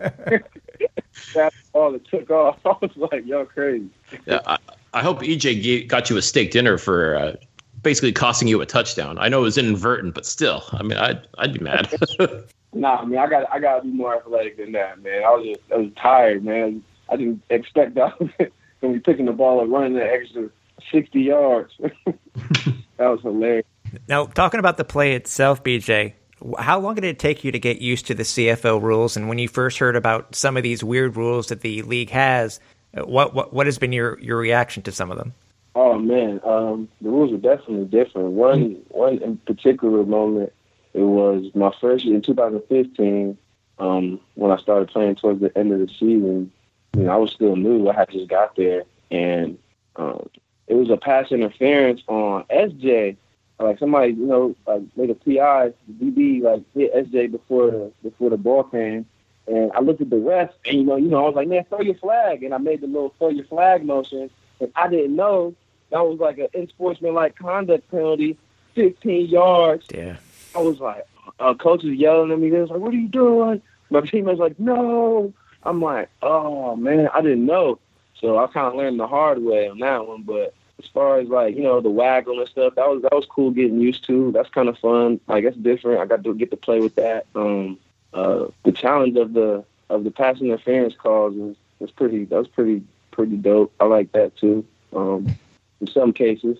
That's all it took off. I was like, y'all crazy. Yeah, I, I hope E J gave, got you a steak dinner for uh, basically costing you a touchdown. I know it was inadvertent, but still, I mean, I'd I'd be mad. Nah, I mean, I got I got to be more athletic than that, man. I was just I was tired, man. I didn't expect that I was gonna be picking the ball up, running the extra sixty yards. That was hilarious. Now, talking about the play itself, B J, how long did it take you to get used to the C F L rules? And when you first heard about some of these weird rules that the league has, what what, what has been your, your reaction to some of them? Oh man, um, the rules are definitely different. One one in particular moment, it was my first year in two thousand fifteen um, when I started playing towards the end of the season. You know, I was still new. I had just got there, and um, it was a pass interference on S J. Like somebody, you know, like made a P I, D B like hit S J before the before the ball came, and I looked at the ref, and you know, you know, I was like, man, throw your flag, and I made the little throw your flag motion, and I didn't know that was like an unsportsmanlike conduct penalty, fifteen yards. Yeah, I was like, uh, coach was yelling at me. They was like, what are you doing? My teammates like, no. I'm like, oh man, I didn't know. So I kind of learned the hard way on that one, but. As far as like, you know, the waggle and stuff, that was that was cool getting used to. That's kind of fun. Like that's different. I got to get to play with that. Um, uh, the challenge of the of the pass interference calls was, was pretty. That was pretty pretty dope. I like that too. Um, in some cases,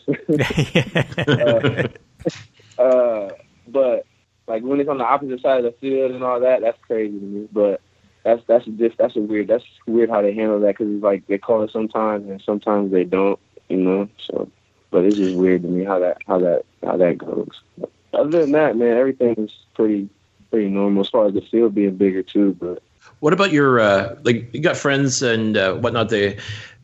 uh, uh, but like when it's on the opposite side of the field and all that, that's crazy to me. But that's that's a diff, that's a weird. That's weird how they handle that because it's like they call it sometimes and sometimes they don't. You know, so, but it's just weird to me how that how that how that goes. But other than that, man, everything is pretty pretty normal as far as the field being bigger too. But what about your uh, like you got friends and uh, whatnot? They,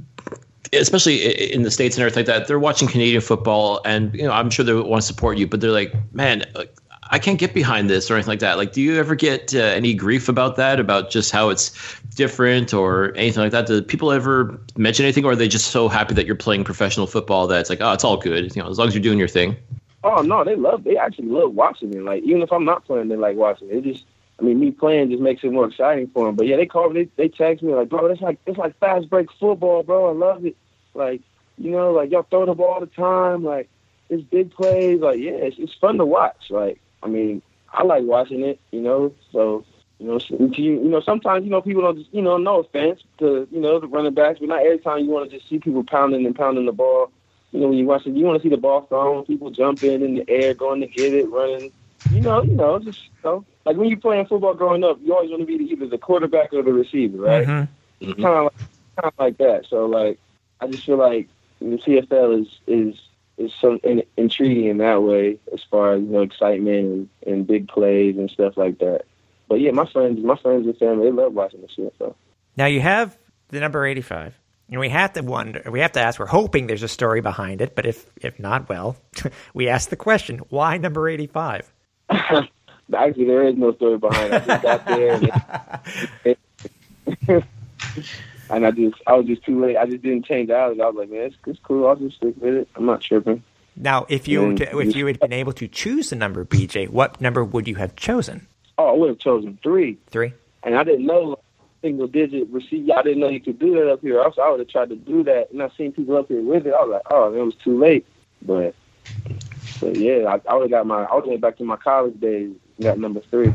especially in the States and everything like that, they're watching Canadian football, and you know, I'm sure they want to support you, but they're like, man, I can't get behind this or anything like that. Like, do you ever get uh, any grief about that, about just how it's different or anything like that? Do people ever mention anything, or are they just so happy that you're playing professional football that it's like, oh, it's all good, you know, as long as you're doing your thing? Oh, no, they love, they actually love watching it. Like, even if I'm not playing, they like watching it. It just, I mean, me playing just makes it more exciting for them. But yeah, they call me, they, they text me like, bro, it's like, it's like fast break football, bro. I love it. Like, you know, like y'all throw the ball all the time. Like, it's big plays. Like, yeah, it's, it's fun to watch. Like, I mean, I like watching it, you know, so, you know, so, you, you know, sometimes, you know, people don't just, you know, no offense to, you know, the running backs, but not every time you want to just see people pounding and pounding the ball. You know, when you watch it, you want to see the ball thrown, people jumping in the air, going to get it, running, you know, you know, just, you know, like when you're playing football growing up, you always want to be either the quarterback or the receiver, right? Mm-hmm. Mm-hmm. Kind of like, kind of like that. So, like, I just feel like the C F L is, is, is so in, intriguing in that way as far as, you know, excitement and, and big plays and stuff like that. But yeah, my friends, my friends and family, they love watching the C F L. Now you have the number eighty-five, and we have to wonder, we have to ask, we're hoping there's a story behind it, but if, if not, well, we ask the question, why number eighty-five? Actually, there is no story behind it. I just got there. And, and I just, I was just too late. I just didn't change out. I was like, man, it's, it's cool. I'll just stick with it. I'm not tripping. Now, if you if you had been able to choose the number, B J, what number would you have chosen? Oh, I would have chosen three. Three? And I didn't know like, single-digit receiver. I didn't know you could do that up here. Also, I would have tried to do that, and I seen people up here with it. I was like, oh, it was too late. But, but yeah, I, I would have got my. I would have went back to my college days and got number three.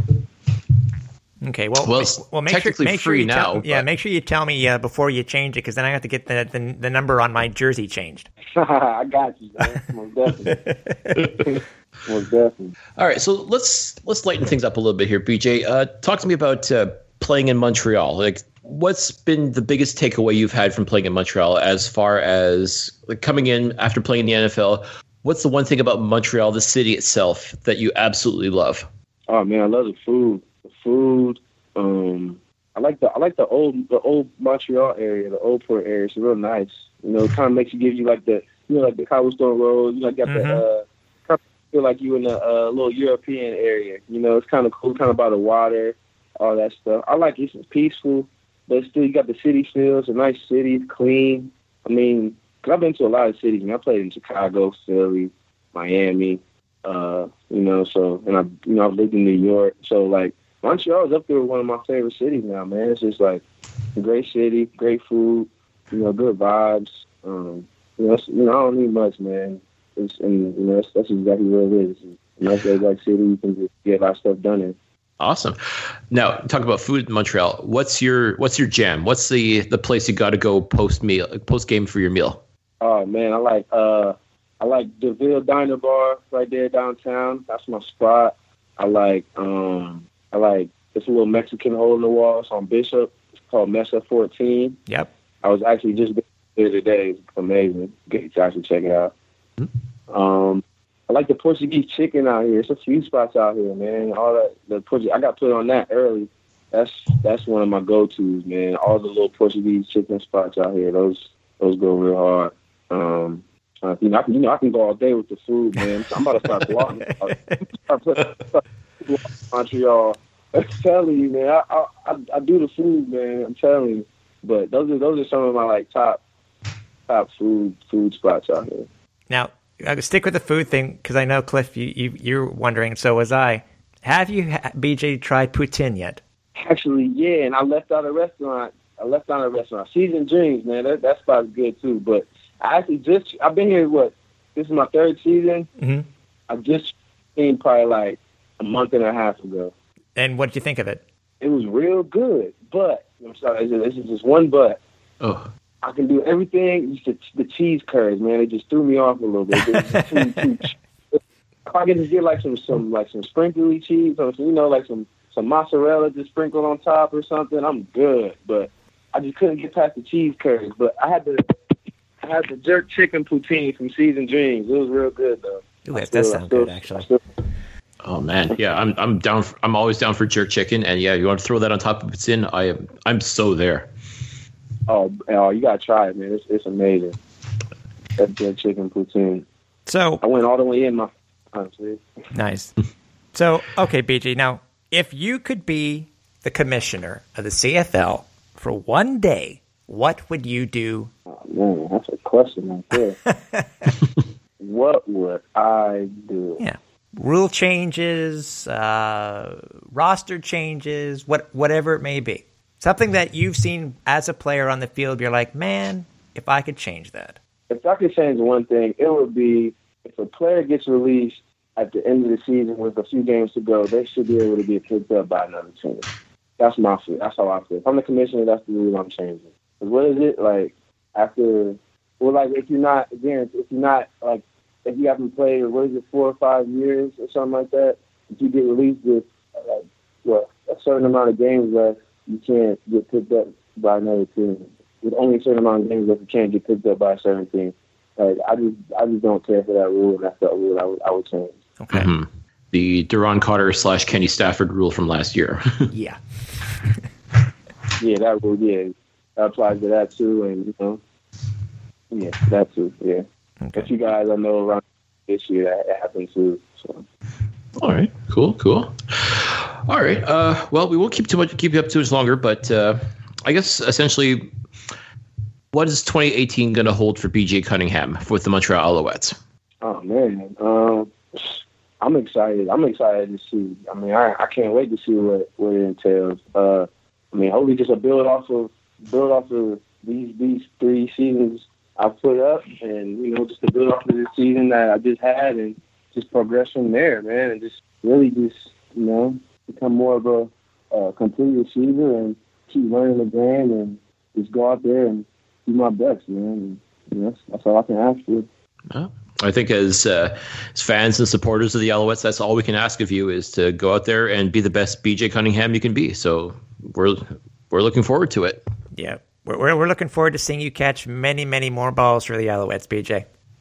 Okay, well, well, it's well make technically sure, make free sure you now. Tell, yeah, make sure you tell me uh, before you change it, because then I have to get the, the the number on my jersey changed. I got you, man. Most definitely. Most definitely. All right, so let's let's lighten things up a little bit here, B J. Uh, talk to me about uh, playing in Montreal. Like, what's been the biggest takeaway you've had from playing in Montreal, as far as like coming in after playing in the N F L? What's the one thing about Montreal, the city itself, that you absolutely love? Oh man, I love the food. The food. Um, I like the I like the old the old Montreal area, the old port area. It's real nice. You know, it kind of makes you give you like the you know like the cobblestone road. You like got Mhm. the uh, kind of feel like you in a uh, little European area. You know, it's kind of cool, kind of by the water, all that stuff. I like it. It's peaceful, but still you got the city feel. It's a nice city, it's clean. I mean, cause I've been to a lot of cities. I, mean, I played in Chicago, Philly, Miami. Uh, you know, so and I you know I've lived in New York. So like. Montreal is up there with one of my favorite cities now, man. It's just like a great city, great food, you know, good vibes. Um, you know, you know, I don't need much, man. It's, and you know, that's, that's exactly what it is. It's a nice, like city. You can just get a lot of stuff done in. Awesome. Now, talk about food in Montreal. What's your What's your jam? What's the the place you got to go post meal, post game for your meal? Oh man, I like uh, I like DeVille Diner Bar right there downtown. That's my spot. I like um. I like it's a little Mexican hole in the wall. It's on Bishop. It's called Mesa fourteen. Yep. I was actually just there today. It's amazing. You guys should check it out. Mm-hmm. Um, I like the Portuguese chicken out here. It's a few spots out here, man. All that the Portuguese, I got put on that early. That's that's one of my go-tos, man. All the little Portuguese chicken spots out here. Those those go real hard. Um, uh, you know, I can you know I can go all day with the food, man. So I'm about to start vlogging. Montreal. I'm telling you, man. I, I I do the food, man. I'm telling you. But those are those are some of my like top top food food spots out here. Now, I'll stick with the food thing because I know Cliff, you, you you're wondering. So was I. Have you, B J, tried poutine yet? Actually, yeah. And I left out a restaurant. I left out a restaurant. Seasoned Dreams, man. That that spot's good too. But I actually just I've been here. What? This is my third season. Mm-hmm. I just seen probably like a month and a half ago. And what did you think of it? It was real good, but I'm sorry, this is just one but. Oh, I can do everything. Just the, the cheese curds, man. It just threw me off a little bit. It was too, too, if I could just get like some, some like some sprinkly cheese, or some, you know, like some, some mozzarella just sprinkled on top or something, I'm good. But I just couldn't get past the cheese curds. But I had the I had the jerk chicken poutine from Seasoned Dreams. It was real good though. Ooh, that does sound good, actually. Still, oh man, yeah. I'm I'm down. For, I'm always down for jerk chicken, and yeah, you want to throw that on top of poutine? I am. I'm so there. Oh, oh, you gotta try it, man. It's it's amazing. That jerk chicken poutine. So I went all the way in my. Honestly. Nice. So, okay, B J, now, if you could be the commissioner of the C F L for one day, what would you do? Oh, man, that's a question right there. What would I do? Yeah. Rule changes, uh, roster changes, what, whatever it may be. Something that you've seen as a player on the field, you're like, man, if I could change that. If I could change one thing, it would be if a player gets released at the end of the season with a few games to go, they should be able to get picked up by another team. That's my feel. That's how I feel. If I'm the commissioner, that's the rule I'm changing. Because what is it like after? Well, like if you're not again, if you're not like if you haven't played, what is it, four or five years or something like that? If you get released with like what a certain amount of games left, you can't get picked up by another team. With only a certain amount of games left, you can't get picked up by a certain team. Like, I just, I just don't care for that rule, and that's the rule I would, I would change. Okay. Mm-hmm. The Deron Cotter slash Kenny Stafford rule from last year. Yeah. Yeah, that rule, yeah, that applies to that too, and you know, yeah, that too, yeah. Okay. A few guys I know around this year that it happened too. So. All right, cool, cool. All right, uh, well, we won't keep too much, keep you up too much longer, but uh, I guess essentially, what is twenty eighteen going to hold for B J Cunningham with the Montreal Alouettes? Oh man, um, I'm excited. I'm excited to see. I mean, I, I can't wait to see what, what it entails. Uh, I mean, hopefully, just a build off of build off of these these three seasons I've put up, and you know, just to build off of this season that I just had, and just progress from there, man, and just really just you know become more of a uh, complete receiver and keep learning the game and just go out there and do my best, man. And, you know, that's, that's all I can ask for. Oh. I think as uh, as fans and supporters of the Alouettes, that's all we can ask of you is to go out there and be the best B J Cunningham you can be. So we're we're looking forward to it. Yeah, we're we're looking forward to seeing you catch many, many more balls for the Alouettes, B J.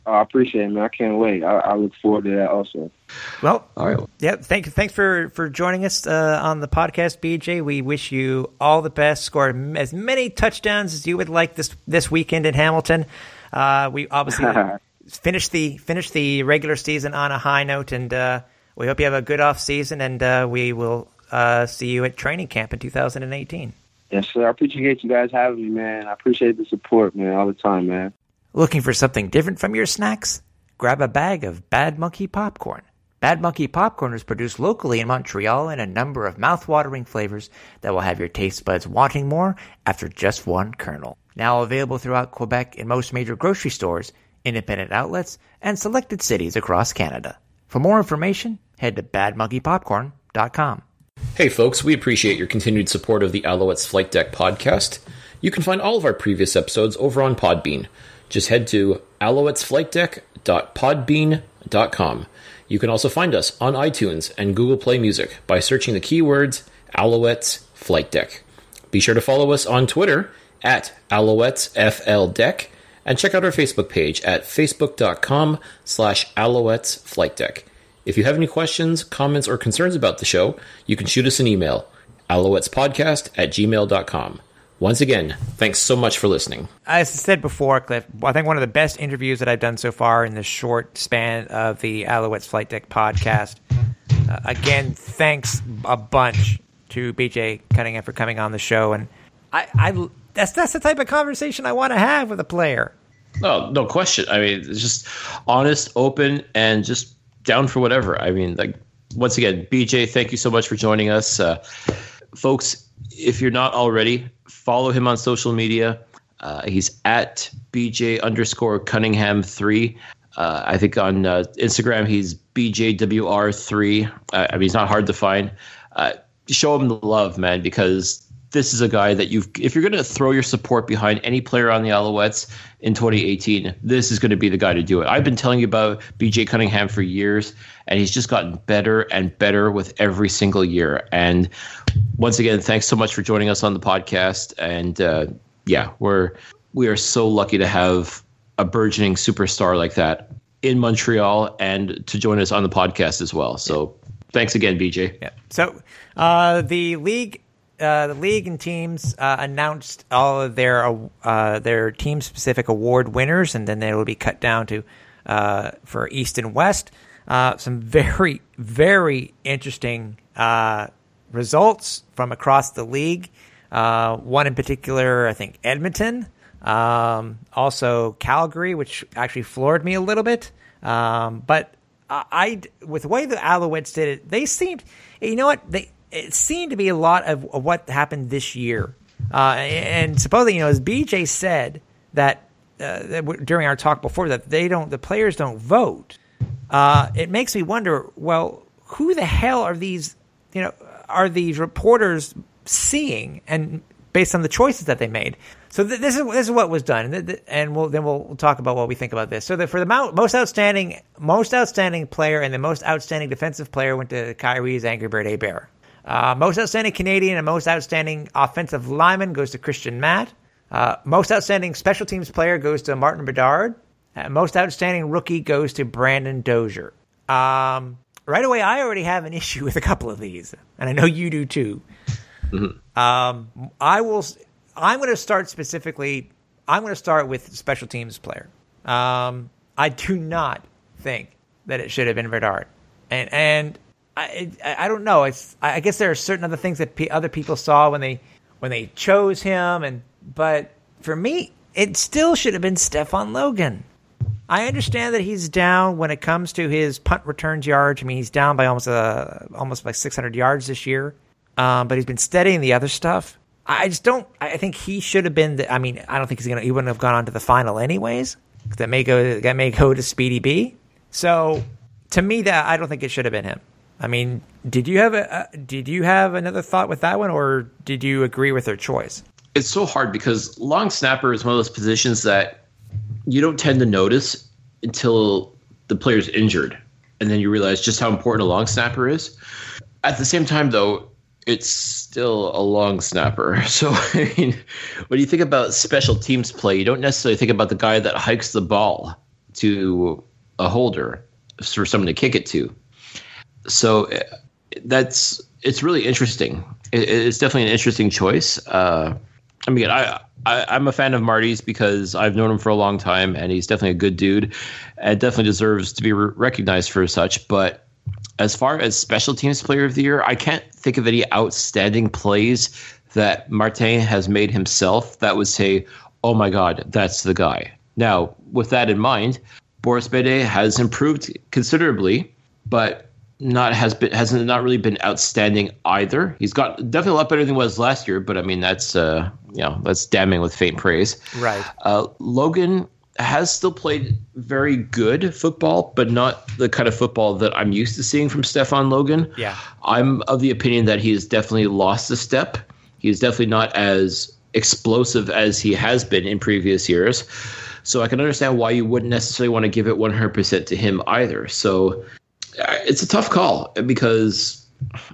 Oh, I appreciate it, man. I can't wait. I, I look forward to that also. Well, All right. yeah, thank, thanks for, for joining us uh, on the podcast, B J. We wish you all the best. Score as many touchdowns as you would like this this weekend in Hamilton. Uh, we obviously finish the finish the regular season on a high note, and uh, we hope you have a good off season, and uh, we will uh, see you at training camp in two thousand eighteen. Yes, sir. I appreciate you guys having me, man. I appreciate the support, man, all the time, man. Looking for something different from your snacks? Grab a bag of Bad Monkey Popcorn. Bad Monkey Popcorn is produced locally in Montreal in a number of mouth-watering flavors that will have your taste buds wanting more after just one kernel. Now available throughout Quebec in most major grocery stores, independent outlets, and selected cities across Canada. For more information, head to bad monkey popcorn dot com. Hey folks, we appreciate your continued support of the Alouettes Flight Deck podcast. You can find all of our previous episodes over on Podbean. Just head to alouettes flight deck dot podbean dot com. You can also find us on iTunes and Google Play Music by searching the keywords Alouettes Flight Deck. Be sure to follow us on Twitter at Alouettes F L Deck and check out our Facebook page at facebook dot com slash Alouettes Flight Deck. If you have any questions, comments, or concerns about the show, you can shoot us an email, alouettspodcast at gmail dot com. Once again, thanks so much for listening. As I said before, Cliff, I think one of the best interviews that I've done so far in the short span of the Alouettes Flight Deck podcast. Uh, again, thanks a bunch to B J Cunningham for coming on the show, and I, I that's that's the type of conversation I want to have with a player. No, no question. I mean, it's just honest, open, and just down for whatever. I mean, like once again, B J, thank you so much for joining us, uh, folks. If you're not already, follow him on social media. Uh, he's at B J underscore Cunningham three. Uh, I think on uh, Instagram he's B J W R three. Uh, I mean, he's not hard to find. Uh, show him the love, man, because this is a guy that you've. If you're going to throw your support behind any player on the Alouettes in twenty eighteen, this is going to be the guy to do it. I've been telling you about B J Cunningham for years, and he's just gotten better and better with every single year. And once again, thanks so much for joining us on the podcast. And uh, yeah, we're we are so lucky to have a burgeoning superstar like that in Montreal and to join us on the podcast as well. So thanks again, B J. Yeah. So uh, the league. Uh, the league and teams uh, announced all of their uh, their team-specific award winners, and then they will be cut down to uh, for East and West. Uh, some very, very interesting uh, results from across the league. Uh, one in particular, I think Edmonton, um, also Calgary, which actually floored me a little bit. Um, but I, I, with the way the Alouettes did it, they seemed, you know what, they. It seemed to be a lot of, of what happened this year. Uh, and supposedly, you know, as B J said that, uh, that during our talk before that they don't, the players don't vote. Uh, it makes me wonder, well, who the hell are these, you know, are these reporters seeing and based on the choices that they made? So th- this is this is what was done, and, th- and we'll then we'll, we'll talk about what we think about this. So that for the mo- most outstanding, most outstanding player and the most outstanding defensive player went to Kyrie's Angry Bird A Bear. Uh, most outstanding Canadian and most outstanding offensive lineman goes to Christian Matt. Uh, most outstanding special teams player goes to Martin Bedard. Uh, most outstanding rookie goes to Brandon Dozier. Um, right away, I already have an issue with a couple of these, and I know you do too. Mm-hmm. Um, I will. I'm going to start specifically. I'm going to start with special teams player. Um, I do not think that it should have been Bedard, and and. I, I don't know. It's I guess there are certain other things that p- other people saw when they when they chose him, and but for me, it still should have been Stefan Logan. I understand that he's down when it comes to his punt returns yards. I mean, he's down by almost uh, almost by six hundred yards this year, um, but he's been steady in the other stuff. I just don't. I think he should have been. The, I mean, I don't think he's gonna. He wouldn't have gone on to the final anyways. That may go. That may go to Speedy B. So to me, that I don't think it should have been him. I mean, did you have a uh, did you have another thought with that one, or did you agree with their choice? It's so hard because long snapper is one of those positions that you don't tend to notice until the player's injured, and then you realize just how important a long snapper is. At the same time, though, it's still a long snapper. So, I mean, when you think about special teams play, you don't necessarily think about the guy that hikes the ball. to a holder for someone to kick it to. So that's it's really interesting. It, it's definitely an interesting choice. Uh, I mean, I, I I'm a fan of Marty's because I've known him for a long time, and he's definitely a good dude, and definitely deserves to be re- recognized for such. But as far as special teams player of the year, I can't think of any outstanding plays that Martin has made himself that would say, oh my God, that's the guy. Now, with that in mind, Boris Bede has improved considerably, but not has been hasn't not really been outstanding either. He's got definitely a lot better than he was last year, but I mean that's uh, you know that's damning with faint praise. Right. Uh, Logan has still played very good football, but not the kind of football that I'm used to seeing from Stefan Logan. Yeah. I'm of the opinion that he has definitely lost a step. He's definitely not as explosive as he has been in previous years. So I can understand why you wouldn't necessarily want to give it one hundred percent to him either. So it's a tough call because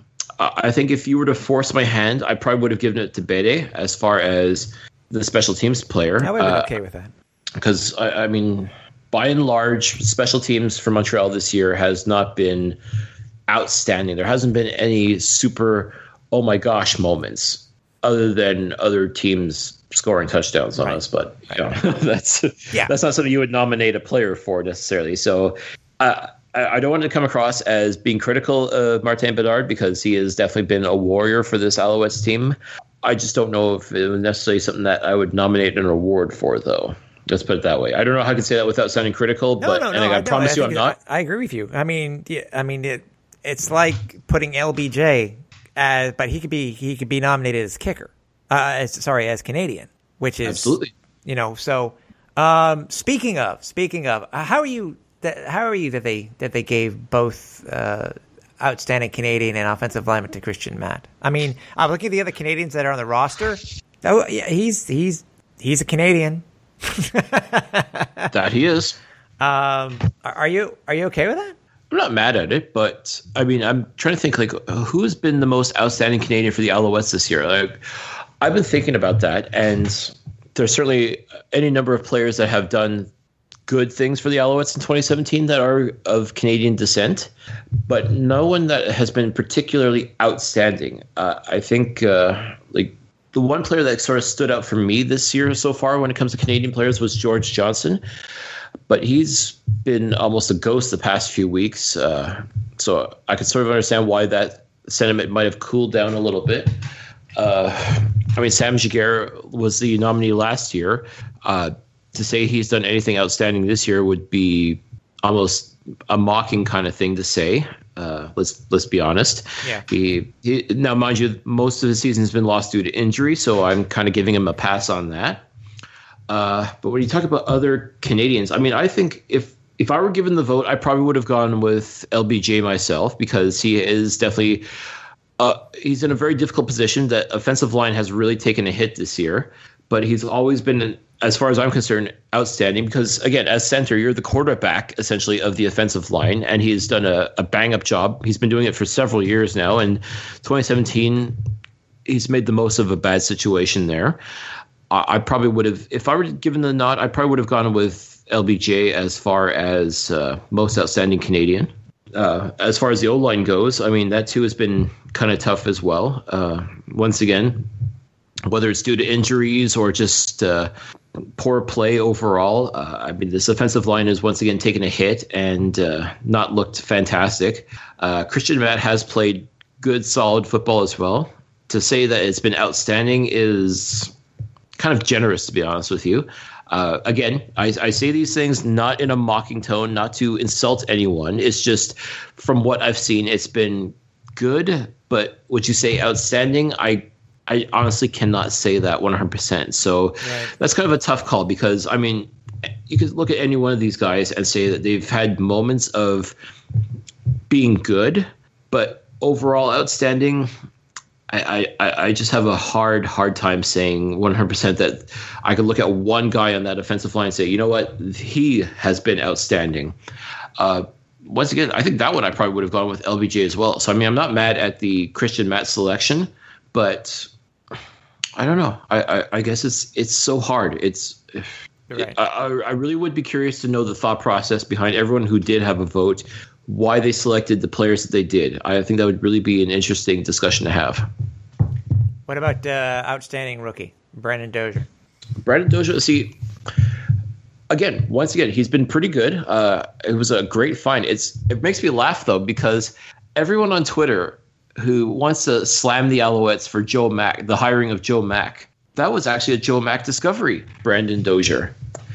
I think if you were to force my hand, I probably would have given it to Bede as far as the special teams player. I would have been uh, okay with that. Because, I, I mean, by and large, special teams for Montreal this year has not been outstanding. There hasn't been any super, oh my gosh, moments other than other teams scoring touchdowns on Right. us. But you know, that's Yeah. that's not something you would nominate a player for necessarily. So uh, I, I don't want to come across as being critical of Martin Bedard because he has definitely been a warrior for this Alouettes team. I just don't know if it was necessarily something that I would nominate an award for, though. Let's put it that way. I don't know how I can say that without sounding critical, No, but no, and no, I, I no, promise you think I'm it- not. I, I agree with you. I mean, yeah, I mean, it, it's like putting L B J as, but he could be he could be nominated as kicker. Uh, as, sorry, as Canadian, which is Absolutely. You know, so um, speaking of speaking of, uh, how are you? That, how are you that they that they gave both uh, outstanding Canadian and offensive lineman to Christian Matt? I mean, I'm looking at the other Canadians that are on the roster. Oh, yeah, he's he's he's a Canadian. That he is. Um, are are you are you okay with that? I'm not mad at it, but I mean, I'm trying to think like who's been the most outstanding Canadian for the Alouettes this year. Like, I've been thinking about that, and there's certainly any number of players that have done good things for the Alouettes in twenty seventeen that are of Canadian descent, but no one that has been particularly outstanding. Uh, I think uh, like the one player that sort of stood out for me this year so far when it comes to Canadian players was George Johnson. But he's been almost a ghost the past few weeks. Uh, so I could sort of understand why that sentiment might have cooled down a little bit. Uh, I mean, Sam Giguère was the nominee last year. Uh, to say he's done anything outstanding this year would be almost a mocking kind of thing to say. Uh, let's let's be honest. Yeah. He, he now, mind you, most of the season has been lost due to injury, so I'm kind of giving him a pass on that. Uh, but when you talk about other Canadians, I mean, I think if if I were given the vote, I probably would have gone with L B J myself because he is definitely uh, he's in a very difficult position. That offensive line has really taken a hit this year, but he's always been, as far as I'm concerned, outstanding because, again, as center, you're the quarterback, essentially, of the offensive line, and he's done a, a bang-up job. He's been doing it for several years now, and twenty seventeen, he's made the most of a bad situation there. I probably would have, if I were given the nod, I probably would have gone with L B J as far as uh, most outstanding Canadian. Uh, as far as the O-line goes, I mean, that too has been kind of tough as well. Uh, once again, whether it's due to injuries or just uh, poor play overall, uh, I mean, this offensive line has once again taken a hit and uh, not looked fantastic. Uh, Christian Matt has played good, solid football as well. To say that it's been outstanding is kind of generous, to be honest with you. Uh, again, I, I say these things not in a mocking tone, not to insult anyone. It's just from what I've seen, it's been good. But would you say outstanding? I I honestly cannot say that one hundred percent. So Right. That's kind of a tough call because, I mean, you could look at any one of these guys and say that they've had moments of being good, but overall outstanding, I, I, I just have a hard, hard time saying one hundred percent that I could look at one guy on that offensive line and say, you know what, he has been outstanding. Uh, once again, I think that one I probably would have gone with L B J as well. So, I mean, I'm not mad at the Christian Matt selection, but I don't know. I, I, I guess it's it's so hard. It's Right. I, I really would be curious to know the thought process behind everyone who did have a vote, why they selected the players that they did. I think that would really be an interesting discussion to have. What about uh, outstanding rookie, Brandon Dozier? Brandon Dozier, see, again, once again, he's been pretty good. Uh, it was a great find. It's It makes me laugh, though, because everyone on Twitter who wants to slam the Alouettes for Joe Mack, the hiring of Joe Mack, that was actually a Joe Mack discovery, Brandon Dozier.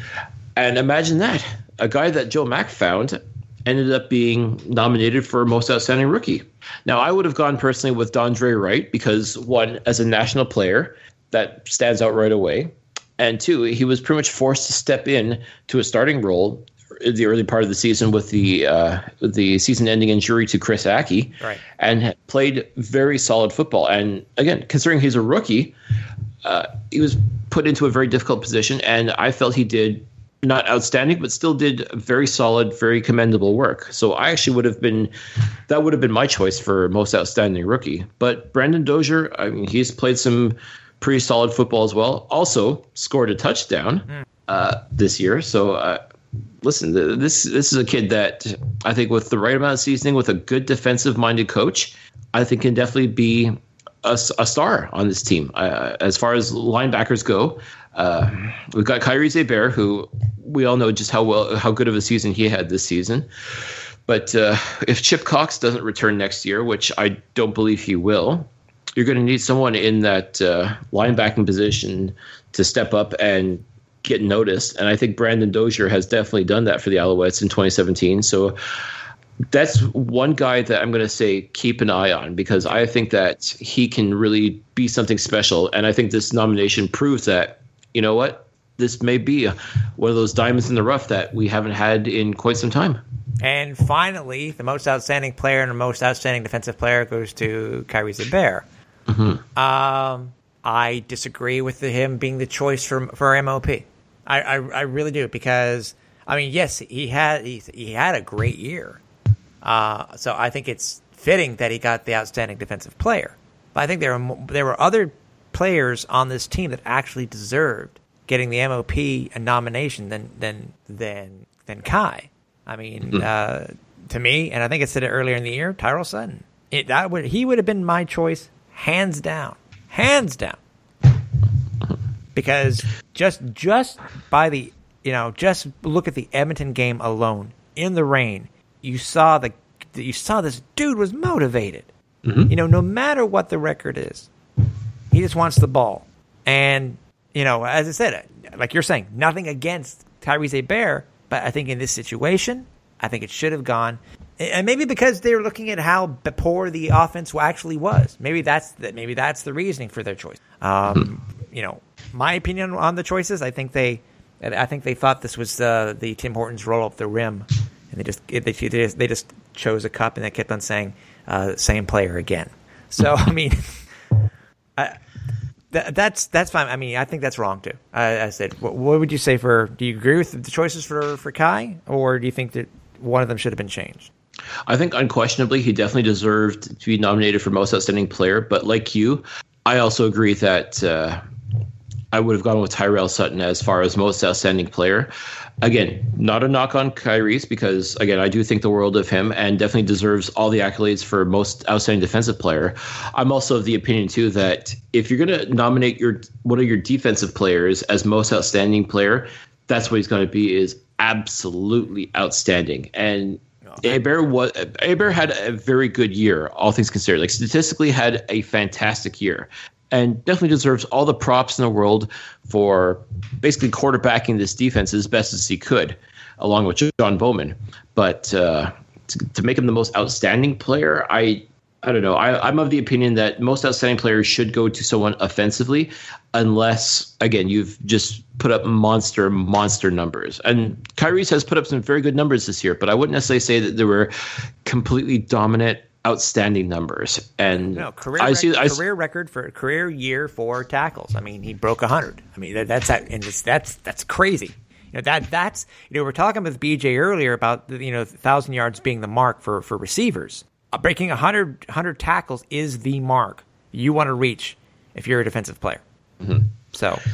And imagine that. A guy that Joe Mack found ended up being nominated for Most Outstanding Rookie. Now, I would have gone personally with Dondre Wright because, one, as a national player, that stands out right away. And two, he was pretty much forced to step in to a starting role in the early part of the season with the uh, the season-ending injury to Chris Aki, right, and played very solid football. And again, considering he's a rookie, uh, he was put into a very difficult position, and I felt he did not outstanding, but still did very solid, very commendable work. So I actually would have been, that would have been my choice for Most Outstanding Rookie. But Brandon Dozier, I mean, he's played some pretty solid football as well. Also scored a touchdown mm. uh, this year. So uh, listen, this this is a kid that I think with the right amount of seasoning, with a good defensive-minded coach, I think can definitely be a, a star on this team. Uh, as far as linebackers go, uh, we've got Kyrie Zebair, who we all know just how well, how good of a season he had this season. But uh, if Chip Cox doesn't return next year, which I don't believe he will, you're going to need someone in that uh, linebacking position to step up and get noticed. And I think Brandon Dozier has definitely done that for the Alouettes in twenty seventeen. So that's one guy that I'm going to say keep an eye on, because I think that he can really be something special. And I think this nomination proves that, you know what, this may be one of those diamonds in the rough that we haven't had in quite some time. And finally, the most outstanding player and the most outstanding defensive player goes to Kyrie Zebair. Mm-hmm. Um, I disagree with the, him being the choice for for M O P. I, I, I really do, because I mean, yes, he had he, he had a great year. Uh, so I think it's fitting that he got the outstanding defensive player. But I think there were there were other players on this team that actually deserved getting the M O P nomination than than than than Kai. I mean, mm-hmm. uh, to me, and I think I said it earlier in the year, Tyrell Sutton. It, that would he would have been my choice, hands down, hands down. Because just just by the you know just look at the Edmonton game alone in the rain, you saw the you saw this dude was motivated. Mm-hmm. You know, no matter what the record is, he just wants the ball. And you know, as I said, like you're saying, nothing against Kyrie Zebair, but I think in this situation, I think it should have gone. And maybe because they're looking at how poor the offense actually was. Maybe that's the, maybe that's the reasoning for their choice. Um, you know, my opinion on the choices, I think they, I think they thought this was the the Tim Hortons roll up the rim, and they just they, they just they just chose a cup, and they kept on saying uh, same player again. So I mean, I, that, that's that's fine. I mean, I think that's wrong too. I, I said, what, what would you say for? Do you agree with the choices for for Kai, or do you think that one of them should have been changed? I think unquestionably he definitely deserved to be nominated for Most Outstanding Player. But like you, I also agree that uh, I would have gone with Tyrell Sutton as far as Most Outstanding Player. Again, not a knock on Kyrie's, because, again, I do think the world of him and definitely deserves all the accolades for Most Outstanding Defensive Player. I'm also of the opinion, too, that if you're going to nominate your one of your defensive players as Most Outstanding Player, that's what he's going to be, is absolutely outstanding. And Hebert was Hebert had a very good year, all things considered. Like, statistically, had a fantastic year, and definitely deserves all the props in the world for basically quarterbacking this defense as best as he could, along with John Bowman. But uh, to, to make him the most outstanding player, I I don't know. I, I'm of the opinion that most outstanding players should go to someone offensively, unless, again, you've just put up monster, monster numbers. And Kyrie's has put up some very good numbers this year, but I wouldn't necessarily say that there were completely dominant, outstanding numbers. And no, career, I rec- see I career record for career year for tackles. I mean, he broke a hundred. I mean, that, that's that, and it's, that's that's crazy. You know, that that's you know, we're talking with B J earlier about you know, thousand yards being the mark for for receivers. Uh, breaking a hundred hundred tackles is the mark you want to reach if you're a defensive player. Mm-hmm. So.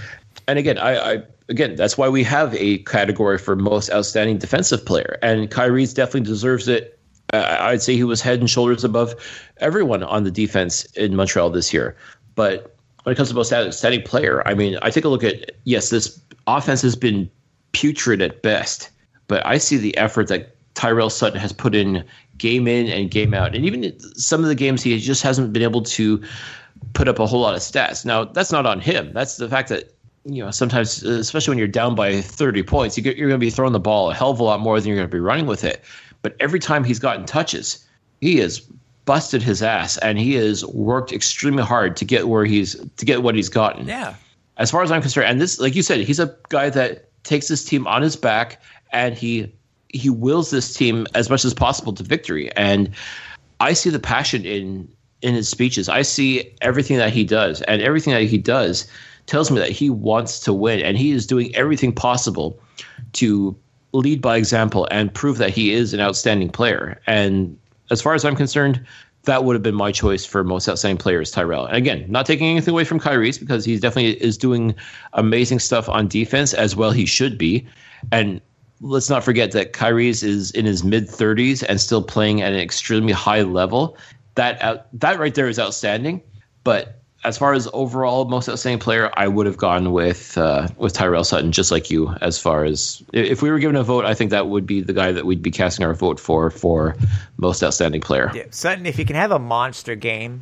And again, I, I again that's why we have a category for most outstanding defensive player, and Kyrie definitely deserves it. Uh, I'd say he was head and shoulders above everyone on the defense in Montreal this year. But when it comes to most outstanding player, I mean, I take a look at, yes, this offense has been putrid at best, but I see the effort that Tyrell Sutton has put in game in and game out. And even some of the games he just hasn't been able to put up a whole lot of stats. Now, that's not on him. That's the fact that, you know, sometimes, especially when you're down by thirty points, you get, you're going to be throwing the ball a hell of a lot more than you're going to be running with it. But every time he's gotten touches, he has busted his ass, and he has worked extremely hard to get where he's to get what he's gotten. Yeah. As far as I'm concerned, and this, like you said, he's a guy that takes this team on his back, and he he wills this team as much as possible to victory. And I see the passion in in his speeches. I see everything that he does, and everything that he does tells me that he wants to win, and he is doing everything possible to lead by example and prove that he is an outstanding player. And as far as I'm concerned, that would have been my choice for most outstanding players, Tyrell. And again, not taking anything away from Kyrie, because he definitely is doing amazing stuff on defense, as well he should be. And let's not forget that Kyrie is in his mid-thirties and still playing at an extremely high level. That out, that right there is outstanding. But as far as overall most outstanding player, I would have gone with uh, with Tyrell Sutton, just like you. As far as if we were given a vote, I think that would be the guy that we'd be casting our vote for for most outstanding player. Yeah, Sutton, if you can have a monster game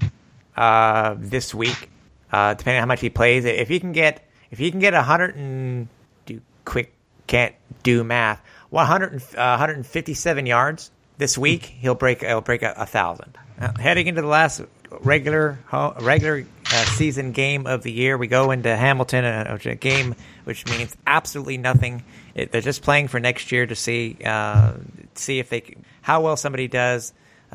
uh, this week, uh, depending on how much he plays, if he can get if he can get a hundred and do quick can't do math, one hundred uh, one hundred fifty-seven yards this week, he'll break he'll break a, a thousand. Uh, heading into the last regular regular uh, season game of the year, we go into Hamilton, a, a game which means absolutely nothing. It, they're just playing for next year to see uh, see if they how well somebody does.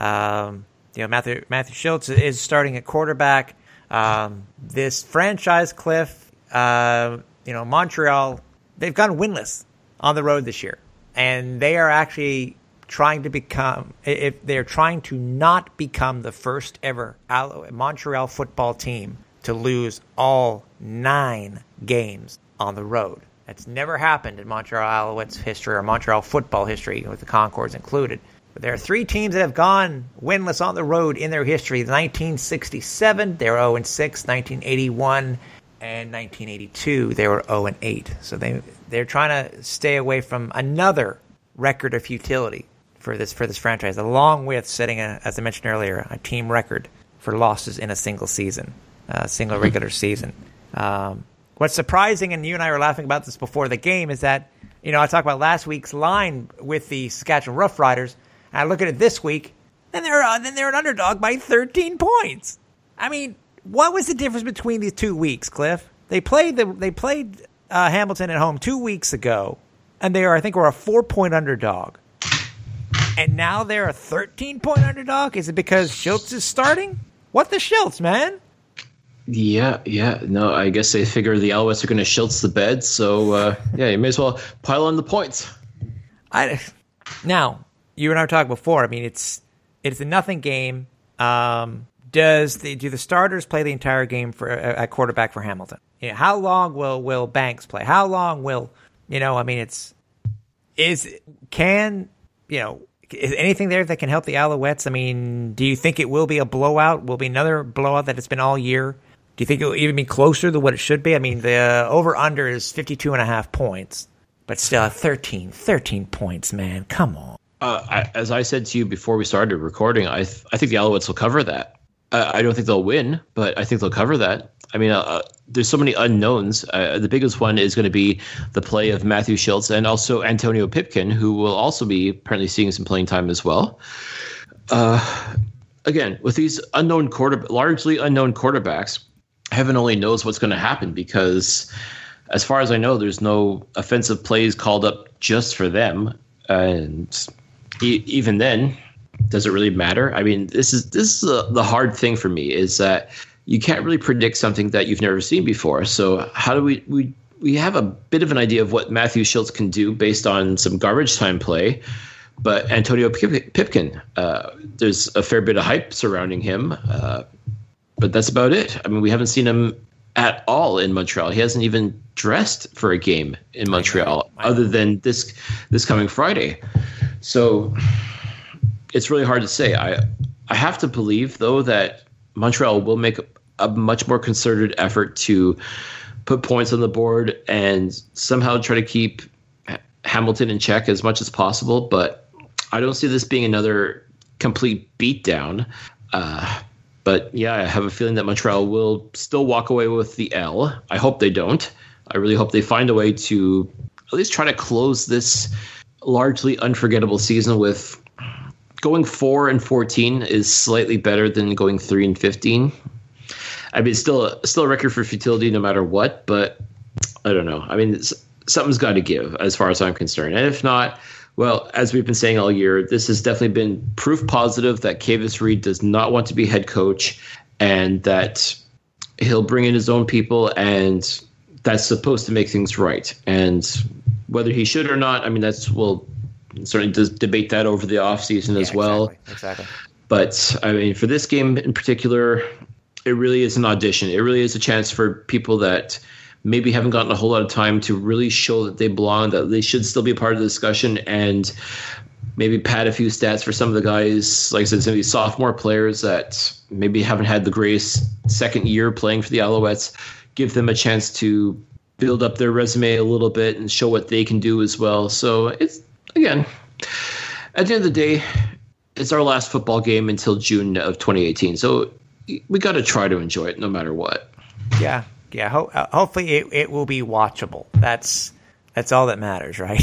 Um, you know, Matthew Matthew Schultz is starting at quarterback. Um, this franchise, Cliff, uh, you know, Montreal, they've gone winless on the road this year, and they are actually trying to become, if they're trying to not become the first ever Montreal football team to lose all nine games on the road. That's never happened in Montreal Alouettes history, or Montreal football history, with the Concords included. But there are three teams that have gone winless on the road in their history. nineteen sixty-seven, they were oh and six. nineteen eighty-one and nineteen eighty-two, they were oh and eight. So they, they're trying to stay away from another record of futility for this for this franchise, along with setting, a, as I mentioned earlier, a team record for losses in a single season, a single regular season. Um, what's surprising, and you and I were laughing about this before the game, is that, you know, I talked about last week's line with the Saskatchewan Roughriders, and I look at it this week, and they're uh, then they're an underdog by thirteen points. I mean, what was the difference between these two weeks, Cliff? They played the they played uh, Hamilton at home two weeks ago, and they are, I think, were a four point underdog. And now they're a thirteen-point underdog? Is it because Schultz is starting? What the Schultz, man? Yeah, yeah. No, I guess they figure the Alouettes are going to Schultz the bed, so, uh, yeah, you may as well pile on the points. I, now, you and I were talking before. I mean, it's it's a nothing game. Um, does the, do the starters play the entire game for a, a quarterback for Hamilton? You know, how long will, will Banks play? How long will, you know, I mean, it's, is, can, you know, is anything there that can help the Alouettes? I mean, do you think it will be a blowout? Will it be another blowout that it's been all year? Do you think it will even be closer to what it should be? I mean, the over-under is fifty-two and a half points, but still thirteen, thirteen points, man. Come on. Uh, I, as I said to you before we started recording, I th- I think the Alouettes will cover that. Uh, I don't think they'll win, but I think they'll cover that. I mean, uh, there's so many unknowns. Uh, the biggest one is going to be the play of Matthew Schultz and also Antonio Pipkin, who will also be apparently seeing some playing time as well. Uh, again, with these unknown quarter, largely unknown quarterbacks, heaven only knows what's going to happen, because as far as I know, there's no offensive plays called up just for them. And e- even then, does it really matter? I mean, this is this is a, the hard thing for me, is that you can't really predict something that you've never seen before. So how do we we we have a bit of an idea of what Matthew Schultz can do based on some garbage time play, but Antonio Pipkin, uh, there's a fair bit of hype surrounding him, uh, but that's about it. I mean, we haven't seen him at all in Montreal. He hasn't even dressed for a game in Montreal other than this this coming Friday. So it's really hard to say. I I have to believe, though, that Montreal will make a, a much more concerted effort to put points on the board and somehow try to keep Hamilton in check as much as possible. But I don't see this being another complete beatdown. Uh, but yeah, I have a feeling that Montreal will still walk away with the L. I hope they don't. I really hope they find a way to at least try to close this largely unforgettable season with going four and fourteen is slightly better than going three and fifteen. I mean, it's still still a record for futility no matter what, but I don't know. I mean, it's, something's got to give as far as I'm concerned. And if not, well, as we've been saying all year, this has definitely been proof positive that Kavis Reed does not want to be head coach and that he'll bring in his own people, and that's supposed to make things right. And whether he should or not, I mean, that's we'll certainly just debate that over the offseason yeah, as well. Exactly, exactly. But, I mean, for this game in particular, it really is an audition. It really is a chance for people that maybe haven't gotten a whole lot of time to really show that they belong, that they should still be a part of the discussion, and maybe pad a few stats for some of the guys, like I said, some of these sophomore players that maybe haven't had the greatest second year playing for the Alouettes, give them a chance to build up their resume a little bit and show what they can do as well. So it's, again, at the end of the day, it's our last football game until June of twenty eighteen. So we got to try to enjoy it no matter what. Yeah. Yeah, ho- uh, hopefully it, it will be watchable. That's that's all that matters, right?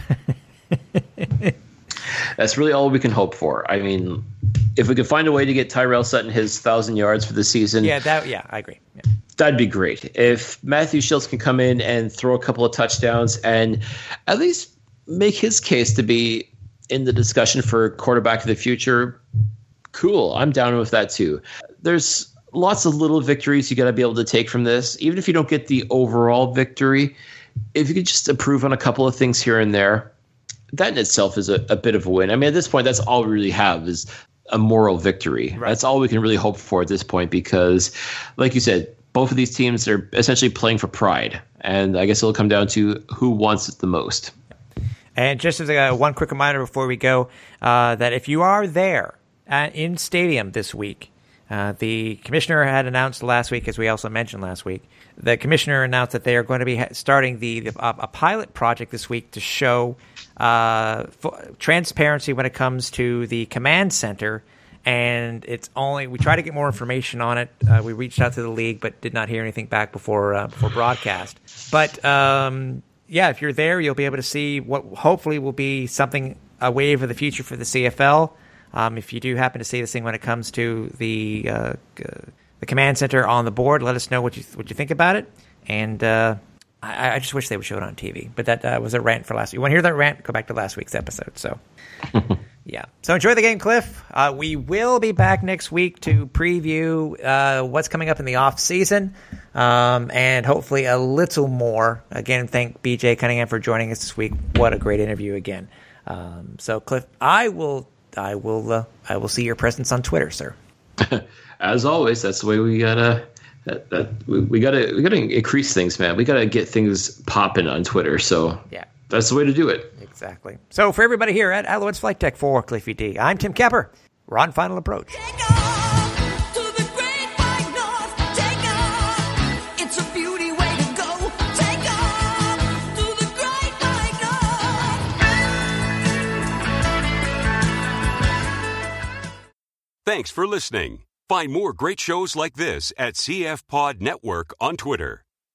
That's really all we can hope for. I mean, if we could find a way to get Tyrell Sutton his thousand yards for the season, yeah, that yeah, I agree. Yeah. That'd be great. If Matthew Schultz can come in and throw a couple of touchdowns and at least make his case to be in the discussion for quarterback of the future, cool. I'm down with that too. There's lots of little victories you got to be able to take from this. Even if you don't get the overall victory, if you could just improve on a couple of things here and there, that in itself is a, a bit of a win. I mean, at this point, that's all we really have is a moral victory. Right. That's all we can really hope for at this point because, like you said, both of these teams are essentially playing for pride. And I guess it'll come down to who wants it the most. And just as a, one quick reminder before we go, uh, that if you are there at, in stadium this week, Uh, the commissioner had announced last week, as we also mentioned last week, the commissioner announced that they are going to be ha- starting the, the uh, a pilot project this week to show uh, f- transparency when it comes to the command center. And it's only we try to get more information on it. Uh, we reached out to the league, but did not hear anything back before uh, before broadcast. But um, yeah, if you're there, you'll be able to see what hopefully will be something a wave of the future for the C F L. Um, if you do happen to see this thing when it comes to the uh, the command center on the board, let us know what you what you think about it. And uh, I, I just wish they would show it on T V. But that uh, was a rant for last week. You want to hear that rant? Go back to last week's episode. So, yeah. So enjoy the game, Cliff. Uh, we will be back next week to preview uh, what's coming up in the off season, um, and hopefully a little more. Again, thank B J Cunningham for joining us this week. What a great interview again. Um, so, Cliff, I will. I will. Uh, I will see your presence on Twitter, sir. As always, that's the way we gotta. That, that we, we gotta. We gotta increase things, man. We gotta get things popping on Twitter. So yeah, that's the way to do it. Exactly. So for everybody here at Alouettes Flight Deck for Cliffy D, I'm Tim Kepper. We're on Final Approach. Thanks for listening. Find more great shows like this at C F Pod Network on Twitter.